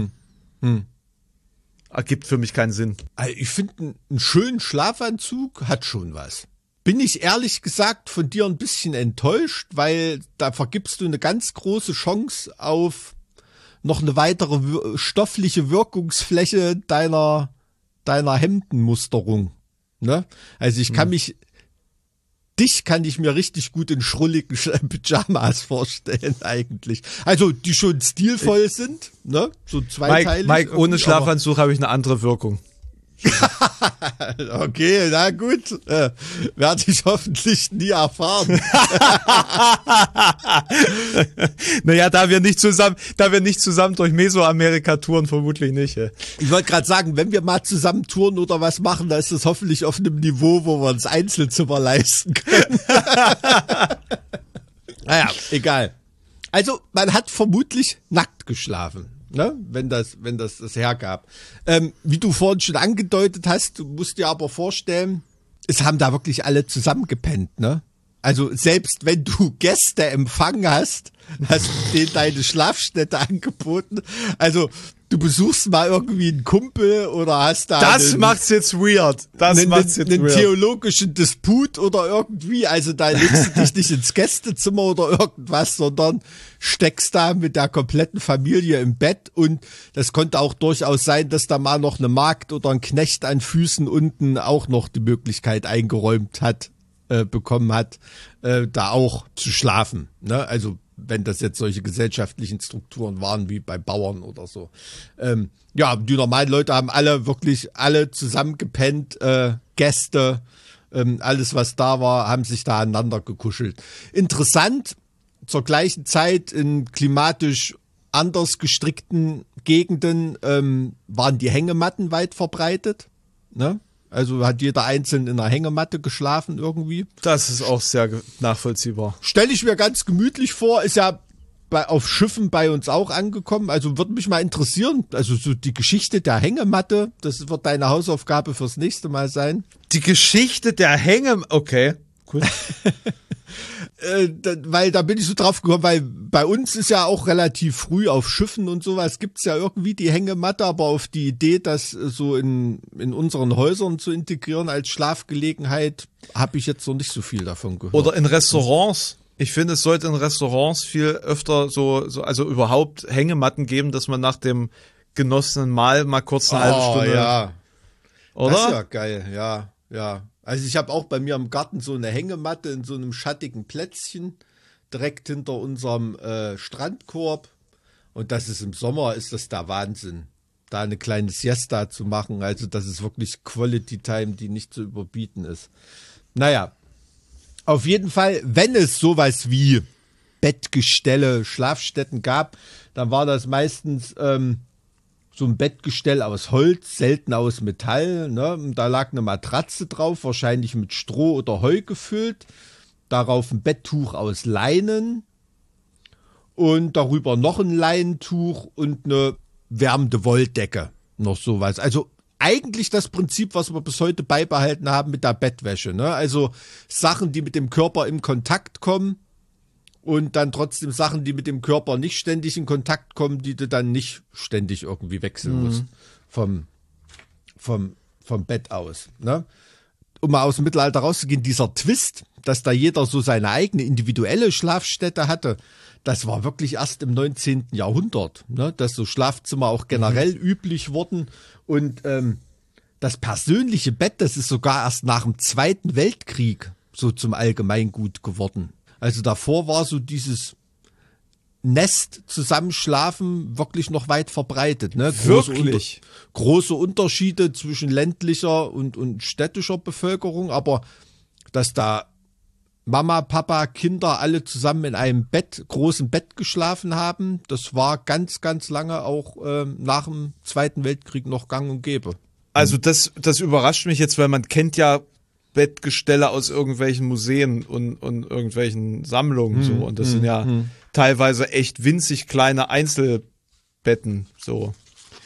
Ergibt für mich keinen Sinn. Also ich finde, einen schönen Schlafanzug hat schon was. Bin ich ehrlich gesagt von dir ein bisschen enttäuscht, weil da vergibst du eine ganz große Chance auf noch eine weitere stoffliche Wirkungsfläche deiner Hemdenmusterung. Ne? Also ich kann dich kann ich mir richtig gut in schrulligen Pyjamas vorstellen eigentlich. Also die schon stilvoll sind, ne? So zweiteilig. Mike, ohne Schlafanzug habe ich eine andere Wirkung. Okay, na gut. Werde ich hoffentlich nie erfahren. Naja, da wir nicht zusammen durch Mesoamerika touren, vermutlich nicht. Ich wollte gerade sagen, wenn wir mal zusammen touren oder was machen, dann ist das hoffentlich auf einem Niveau, wo wir uns Einzelzimmer leisten können. Naja, egal. Also, man hat vermutlich nackt geschlafen. Ne, wenn das hergab. Wie du vorhin schon angedeutet hast, du musst dir aber vorstellen, es haben da wirklich alle zusammen gepennt, ne? Also selbst wenn du Gäste empfangen hast du denen deine Schlafstätte angeboten. Also du besuchst mal irgendwie einen Kumpel oder hast da Das macht's jetzt weird. Einen theologischen Disput oder irgendwie. Also da legst du dich nicht ins Gästezimmer oder irgendwas, sondern steckst da mit der kompletten Familie im Bett. Und das konnte auch durchaus sein, dass da mal noch eine Magd oder ein Knecht an Füßen unten auch noch die Möglichkeit eingeräumt bekommen hat, da auch zu schlafen. Ne? Also wenn das jetzt solche gesellschaftlichen Strukturen waren wie bei Bauern oder so. Ja, die normalen Leute haben alle zusammen gepennt, Gäste, Alles, was da war, haben sich da aneinander gekuschelt. Interessant, zur gleichen Zeit in klimatisch anders gestrickten Gegenden waren die Hängematten weit verbreitet. Ne? Also hat jeder einzeln in einer Hängematte geschlafen irgendwie. Das ist auch sehr nachvollziehbar. Stelle ich mir ganz gemütlich vor, ist ja auf Schiffen bei uns auch angekommen. Also würde mich mal interessieren, also so die Geschichte der Hängematte, das wird deine Hausaufgabe fürs nächste Mal sein. Die Geschichte der okay, cool. Weil da bin ich so drauf gekommen, weil bei uns ist ja auch relativ früh auf Schiffen und sowas gibt's ja irgendwie die Hängematte, aber auf die Idee, das so in unseren Häusern zu integrieren als Schlafgelegenheit, habe ich jetzt noch nicht so viel davon gehört. Oder in Restaurants. Ich finde, es sollte in Restaurants viel öfter also überhaupt Hängematten geben, dass man nach dem genossenen Mahl mal kurz eine halbe Stunde. Ja. Oder? Das ist ja geil, ja. Also ich habe auch bei mir im Garten so eine Hängematte in so einem schattigen Plätzchen, direkt hinter unserem Strandkorb. Und das ist im Sommer, ist das der Wahnsinn, da eine kleine Siesta zu machen. Also das ist wirklich Quality Time, die nicht zu überbieten ist. Naja, auf jeden Fall, wenn es sowas wie Bettgestelle, Schlafstätten gab, dann war das meistens so ein Bettgestell aus Holz, selten aus Metall. Ne? Da lag eine Matratze drauf, wahrscheinlich mit Stroh oder Heu gefüllt. Darauf ein Betttuch aus Leinen und darüber noch ein Leinentuch und eine wärmende Wolldecke. Noch sowas. Also eigentlich das Prinzip, was wir bis heute beibehalten haben mit der Bettwäsche. Ne? Also Sachen, die mit dem Körper in Kontakt kommen. Und dann trotzdem Sachen, die mit dem Körper nicht ständig in Kontakt kommen, die du dann nicht ständig irgendwie wechseln musst vom Bett aus. Ne? Um mal aus dem Mittelalter rauszugehen, dieser Twist, dass da jeder so seine eigene individuelle Schlafstätte hatte, das war wirklich erst im 19. Jahrhundert, ne? Dass so Schlafzimmer auch generell üblich wurden. Und das persönliche Bett, das ist sogar erst nach dem Zweiten Weltkrieg so zum Allgemeingut geworden. Also davor war so dieses Nest zusammenschlafen wirklich noch weit verbreitet. Ne? Wirklich? Große Unterschiede zwischen ländlicher und städtischer Bevölkerung, aber dass da Mama, Papa, Kinder alle zusammen in einem großen Bett geschlafen haben, das war ganz, ganz lange auch nach dem Zweiten Weltkrieg noch gang und gäbe. Also das überrascht mich jetzt, weil man kennt ja Bettgestelle aus irgendwelchen Museen und irgendwelchen Sammlungen so und das sind ja teilweise echt winzig kleine Einzelbetten so.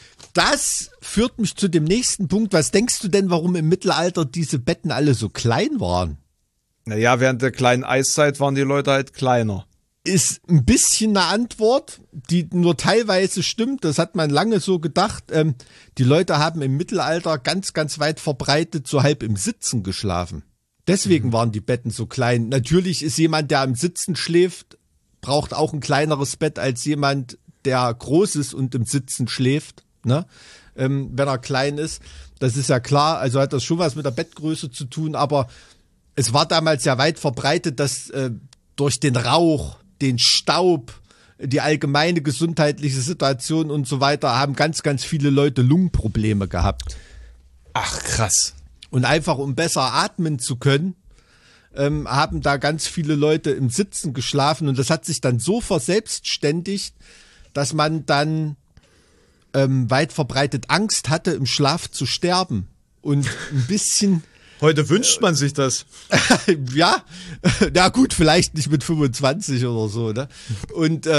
Das führt mich zu dem nächsten Punkt. Was denkst du denn, warum im Mittelalter diese Betten alle so klein waren? Naja, während der kleinen Eiszeit waren die Leute halt kleiner. Ist ein bisschen eine Antwort, die nur teilweise stimmt. Das hat man lange so gedacht. Die Leute haben im Mittelalter ganz, ganz weit verbreitet so halb im Sitzen geschlafen. Deswegen waren die Betten so klein. Natürlich ist jemand, der am Sitzen schläft, braucht auch ein kleineres Bett als jemand, der groß ist und im Sitzen schläft, ne? Wenn er klein ist. Das ist ja klar. Also hat das schon was mit der Bettgröße zu tun. Aber es war damals ja weit verbreitet, dass durch den Rauch, den Staub, die allgemeine gesundheitliche Situation und so weiter, haben ganz, ganz viele Leute Lungenprobleme gehabt. Ach, krass. Und einfach, um besser atmen zu können, haben da ganz viele Leute im Sitzen geschlafen. Und das hat sich dann so verselbstständigt, dass man dann weit verbreitet Angst hatte, im Schlaf zu sterben. Und ein bisschen... Heute wünscht man sich das. Ja, na gut, vielleicht nicht mit 25 oder so, ne? Und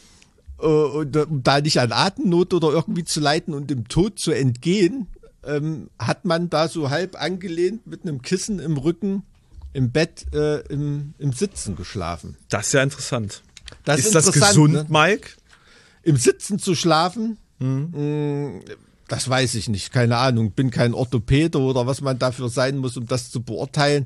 um da nicht an Atemnot oder irgendwie zu leiden und dem Tod zu entgehen, hat man da so halb angelehnt mit einem Kissen im Rücken im Bett im Sitzen geschlafen. Das ist ja interessant. Ist das gesund, ne? Mike? Im Sitzen zu schlafen? Das weiß ich nicht, keine Ahnung. Bin kein Orthopäde oder was man dafür sein muss, um das zu beurteilen.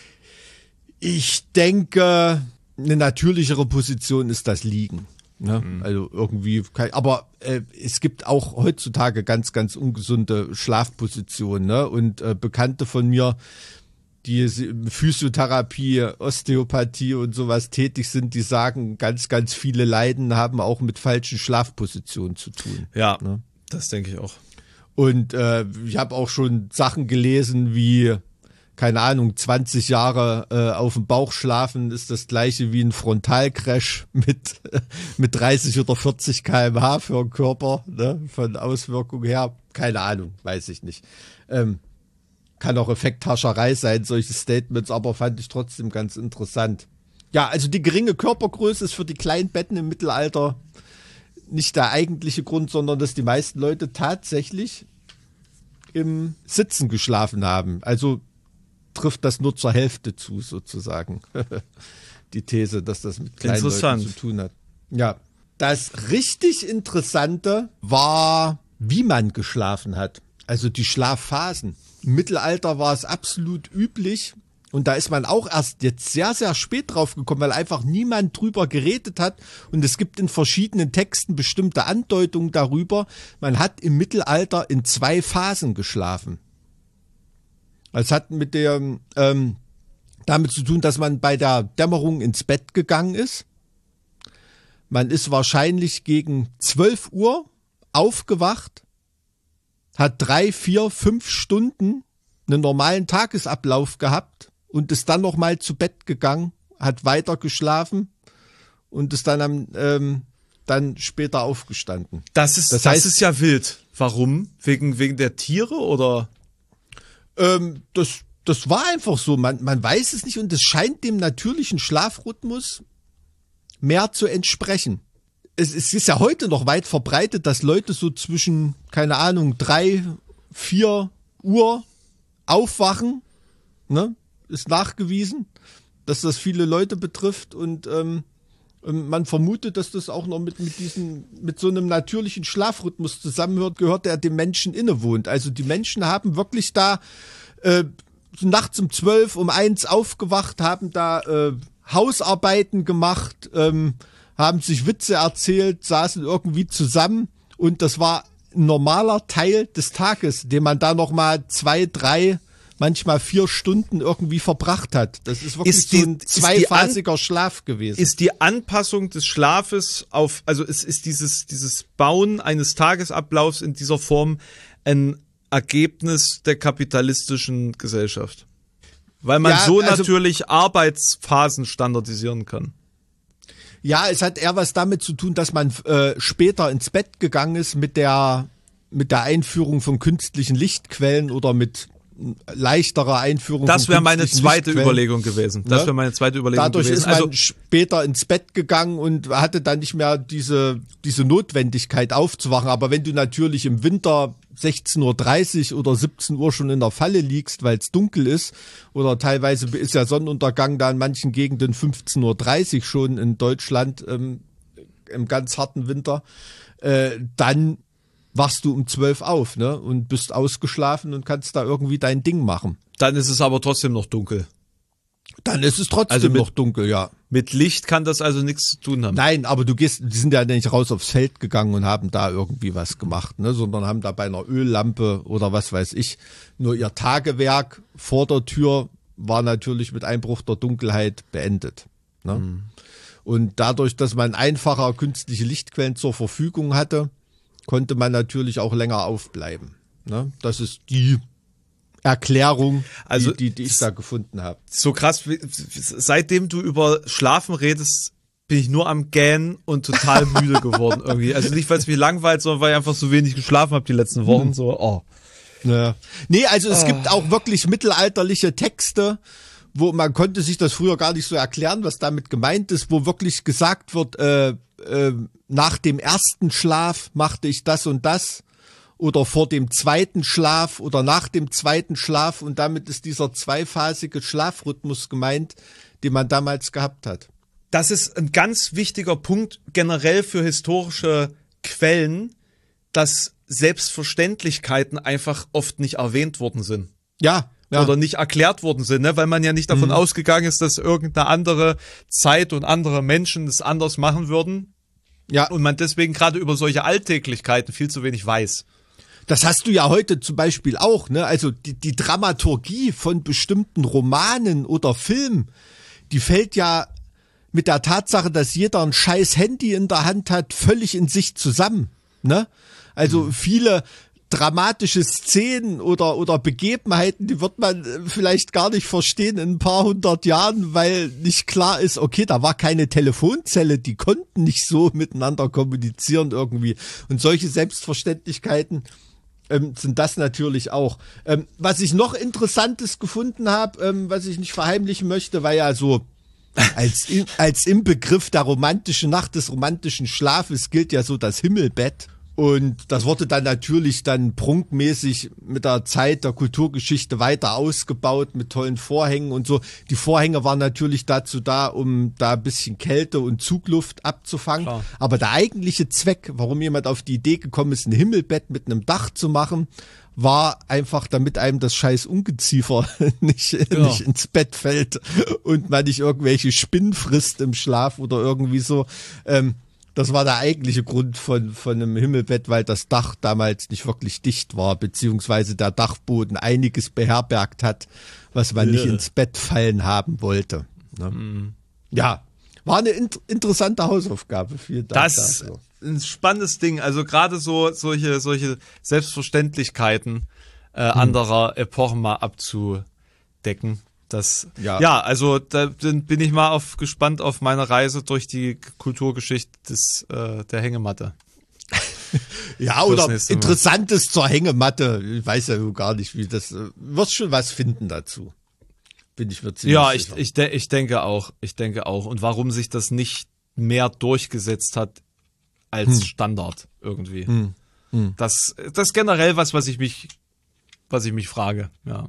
Ich denke, eine natürlichere Position ist das Liegen. Ne? Also irgendwie, aber es gibt auch heutzutage ganz, ganz ungesunde Schlafpositionen. Ne? Und Bekannte von mir, die Physiotherapie, Osteopathie und sowas tätig sind, die sagen, ganz, ganz viele Leiden haben auch mit falschen Schlafpositionen zu tun. Ja, ne? Das denke ich auch. Und ich habe auch schon Sachen gelesen wie keine Ahnung, 20 Jahre auf dem Bauch schlafen ist das gleiche wie ein Frontalcrash mit 30 oder 40 km/h für den Körper, ne? Von Auswirkungen her. Keine Ahnung, weiß ich nicht. Kann auch Effekthascherei sein, solche Statements, aber fand ich trotzdem ganz interessant. Ja, also die geringe Körpergröße ist für die kleinen Betten im Mittelalter nicht der eigentliche Grund, sondern dass die meisten Leute tatsächlich im Sitzen geschlafen haben. Also trifft das nur zur Hälfte zu, sozusagen. Die These, dass das mit kleinen Leuten zu tun hat. Ja, das richtig Interessante war, wie man geschlafen hat. Also die Schlafphasen. Im Mittelalter war es absolut üblich, und da ist man auch erst jetzt sehr, sehr spät drauf gekommen, weil einfach niemand drüber geredet hat. Und es gibt in verschiedenen Texten bestimmte Andeutungen darüber. Man hat im Mittelalter in 2 Phasen geschlafen. Es hat mit damit zu tun, dass man bei der Dämmerung ins Bett gegangen ist. Man ist wahrscheinlich gegen 12 Uhr aufgewacht, hat 3, 4, 5 Stunden einen normalen Tagesablauf gehabt und ist dann nochmal zu Bett gegangen, hat weiter geschlafen und ist dann dann später aufgestanden. Das ist ja wild. Warum? Wegen der Tiere oder? Das war einfach so. Man weiß es nicht und es scheint dem natürlichen Schlafrhythmus mehr zu entsprechen. Es ist ja heute noch weit verbreitet, dass Leute so zwischen, keine Ahnung, 3, 4 Uhr aufwachen, ne? Ist nachgewiesen, dass das viele Leute betrifft und man vermutet, dass das auch noch mit so einem natürlichen Schlafrhythmus gehört, der dem Menschen innewohnt. Also die Menschen haben wirklich da nachts um 12, um 1 aufgewacht, haben da Hausarbeiten gemacht, haben sich Witze erzählt, saßen irgendwie zusammen und das war ein normaler Teil des Tages, den man da nochmal 2, 3, manchmal 4 Stunden irgendwie verbracht hat. Das ist wirklich so ein zweiphasiger Schlaf gewesen. Ist die Anpassung des Schlafes ist dieses Bauen eines Tagesablaufs in dieser Form ein Ergebnis der kapitalistischen Gesellschaft? Weil man natürlich Arbeitsphasen standardisieren kann. Ja, es hat eher was damit zu tun, dass man später ins Bett gegangen ist mit der Einführung von künstlichen Lichtquellen oder mit leichterer Einführung von künstlichen Lichtquellen. Das wäre meine zweite Überlegung gewesen. Dadurch ist man später ins Bett gegangen und hatte dann nicht mehr diese Notwendigkeit aufzuwachen. Aber wenn du natürlich im Winter 16:30 Uhr oder 17 Uhr schon in der Falle liegst, weil es dunkel ist, oder teilweise ist ja Sonnenuntergang da in manchen Gegenden 15:30 Uhr schon in Deutschland im ganz harten Winter, dann wachst du um 12 auf, ne, und bist ausgeschlafen und kannst da irgendwie dein Ding machen. Dann ist es aber trotzdem noch dunkel. Dann ist es trotzdem noch dunkel, ja. Mit Licht kann das also nichts zu tun haben. Nein, aber die sind ja nicht raus aufs Feld gegangen und haben da irgendwie was gemacht, ne, sondern haben da bei einer Öllampe oder was weiß ich nur ihr Tagewerk vor der Tür, war natürlich mit Einbruch der Dunkelheit beendet, ne? Mhm. Und dadurch, dass man einfacher künstliche Lichtquellen zur Verfügung hatte, konnte man natürlich auch länger aufbleiben, ne? Das ist die Erklärung, die ich da gefunden habe. So krass, seitdem du über Schlafen redest, bin ich nur am Gähnen und total müde geworden irgendwie. Also nicht, weil es mich langweilt, sondern weil ich einfach so wenig geschlafen habe die letzten Wochen. Ja. Nee, also es gibt auch wirklich mittelalterliche Texte, wo man konnte sich das früher gar nicht so erklären, was damit gemeint ist, wo wirklich gesagt wird, nach dem ersten Schlaf machte ich das und das oder vor dem zweiten Schlaf oder nach dem zweiten Schlaf und damit ist dieser zweiphasige Schlafrhythmus gemeint, den man damals gehabt hat. Das ist ein ganz wichtiger Punkt generell für historische Quellen, dass Selbstverständlichkeiten einfach oft nicht erwähnt worden sind. Ja. Oder nicht erklärt worden sind, ne? Weil man ja nicht davon ausgegangen ist, dass irgendeine andere Zeit und andere Menschen es anders machen würden. Ja. Und man deswegen gerade über solche Alltäglichkeiten viel zu wenig weiß. Das hast du ja heute zum Beispiel auch, ne? Also die Dramaturgie von bestimmten Romanen oder Filmen, die fällt ja mit der Tatsache, dass jeder ein scheiß Handy in der Hand hat, völlig in sich zusammen, ne? Also viele dramatische Szenen oder Begebenheiten, die wird man vielleicht gar nicht verstehen in ein paar hundert Jahren, weil nicht klar ist, okay, da war keine Telefonzelle, die konnten nicht so miteinander kommunizieren irgendwie. Und solche Selbstverständlichkeiten sind das natürlich auch. Was ich noch Interessantes gefunden habe, was ich nicht verheimlichen möchte, weil ja so als Inbegriff der romantischen Nacht, des romantischen Schlafes gilt ja so das Himmelbett. Und das wurde dann natürlich prunkmäßig mit der Zeit der Kulturgeschichte weiter ausgebaut mit tollen Vorhängen und so. Die Vorhänge waren natürlich dazu da, um da ein bisschen Kälte und Zugluft abzufangen. Klar. Aber der eigentliche Zweck, warum jemand auf die Idee gekommen ist, ein Himmelbett mit einem Dach zu machen, war einfach, damit einem das scheiß Ungeziefer nicht ins Bett fällt und man nicht irgendwelche Spinnen frisst im Schlaf oder irgendwie so. Das war der eigentliche Grund von einem Himmelbett, weil das Dach damals nicht wirklich dicht war, beziehungsweise der Dachboden einiges beherbergt hat, was man nicht ins Bett fallen haben wollte. Ne? Ja, war eine interessante Hausaufgabe. Vielen Dank. Das ist ein spannendes Ding. Also gerade solche Selbstverständlichkeiten anderer Epochen mal abzudecken. Also da bin ich mal gespannt auf meine Reise durch die Kulturgeschichte der Hängematte. Ja, oder Interessantes zur Hängematte. Ich weiß ja gar nicht, wie das. Wirst schon was finden dazu. Bin ich mir ziemlich sicher. Ich denke auch. Und warum sich das nicht mehr durchgesetzt hat als Standard irgendwie. Das ist generell was ich mich frage. Ja.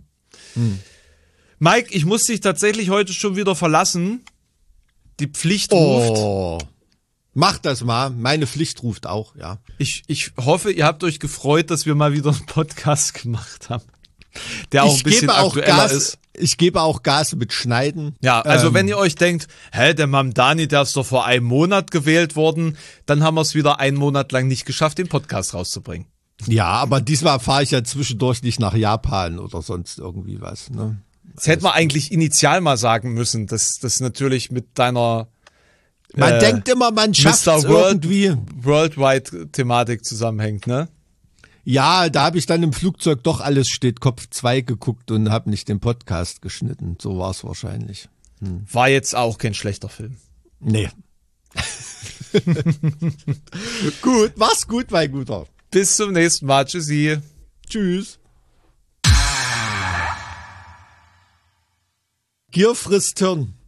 Mike, ich muss dich tatsächlich heute schon wieder verlassen. Die Pflicht ruft. Mach das mal. Meine Pflicht ruft auch, ja. Ich hoffe, ihr habt euch gefreut, dass wir mal wieder einen Podcast gemacht haben, der auch ein bisschen aktueller ist. Ich gebe auch Gas mit Schneiden. Ja, also wenn ihr euch denkt, der Mamdani, der ist doch vor einem Monat gewählt worden, dann haben wir es wieder einen Monat lang nicht geschafft, den Podcast rauszubringen. Ja, aber diesmal fahre ich ja zwischendurch nicht nach Japan oder sonst irgendwie was, ne? Das hätten wir eigentlich initial mal sagen müssen, dass das natürlich mit deiner man denkt immer, man schafft es irgendwie. Worldwide-Thematik zusammenhängt, ne? Ja, da habe ich dann im Flugzeug doch Alles steht Kopf 2 geguckt und habe nicht den Podcast geschnitten. So war es wahrscheinlich. War jetzt auch kein schlechter Film. Nee. Gut, mach's gut, mein Guter. Bis zum nächsten Mal. Tschüssi. Tschüss. Gier frisst Hirn.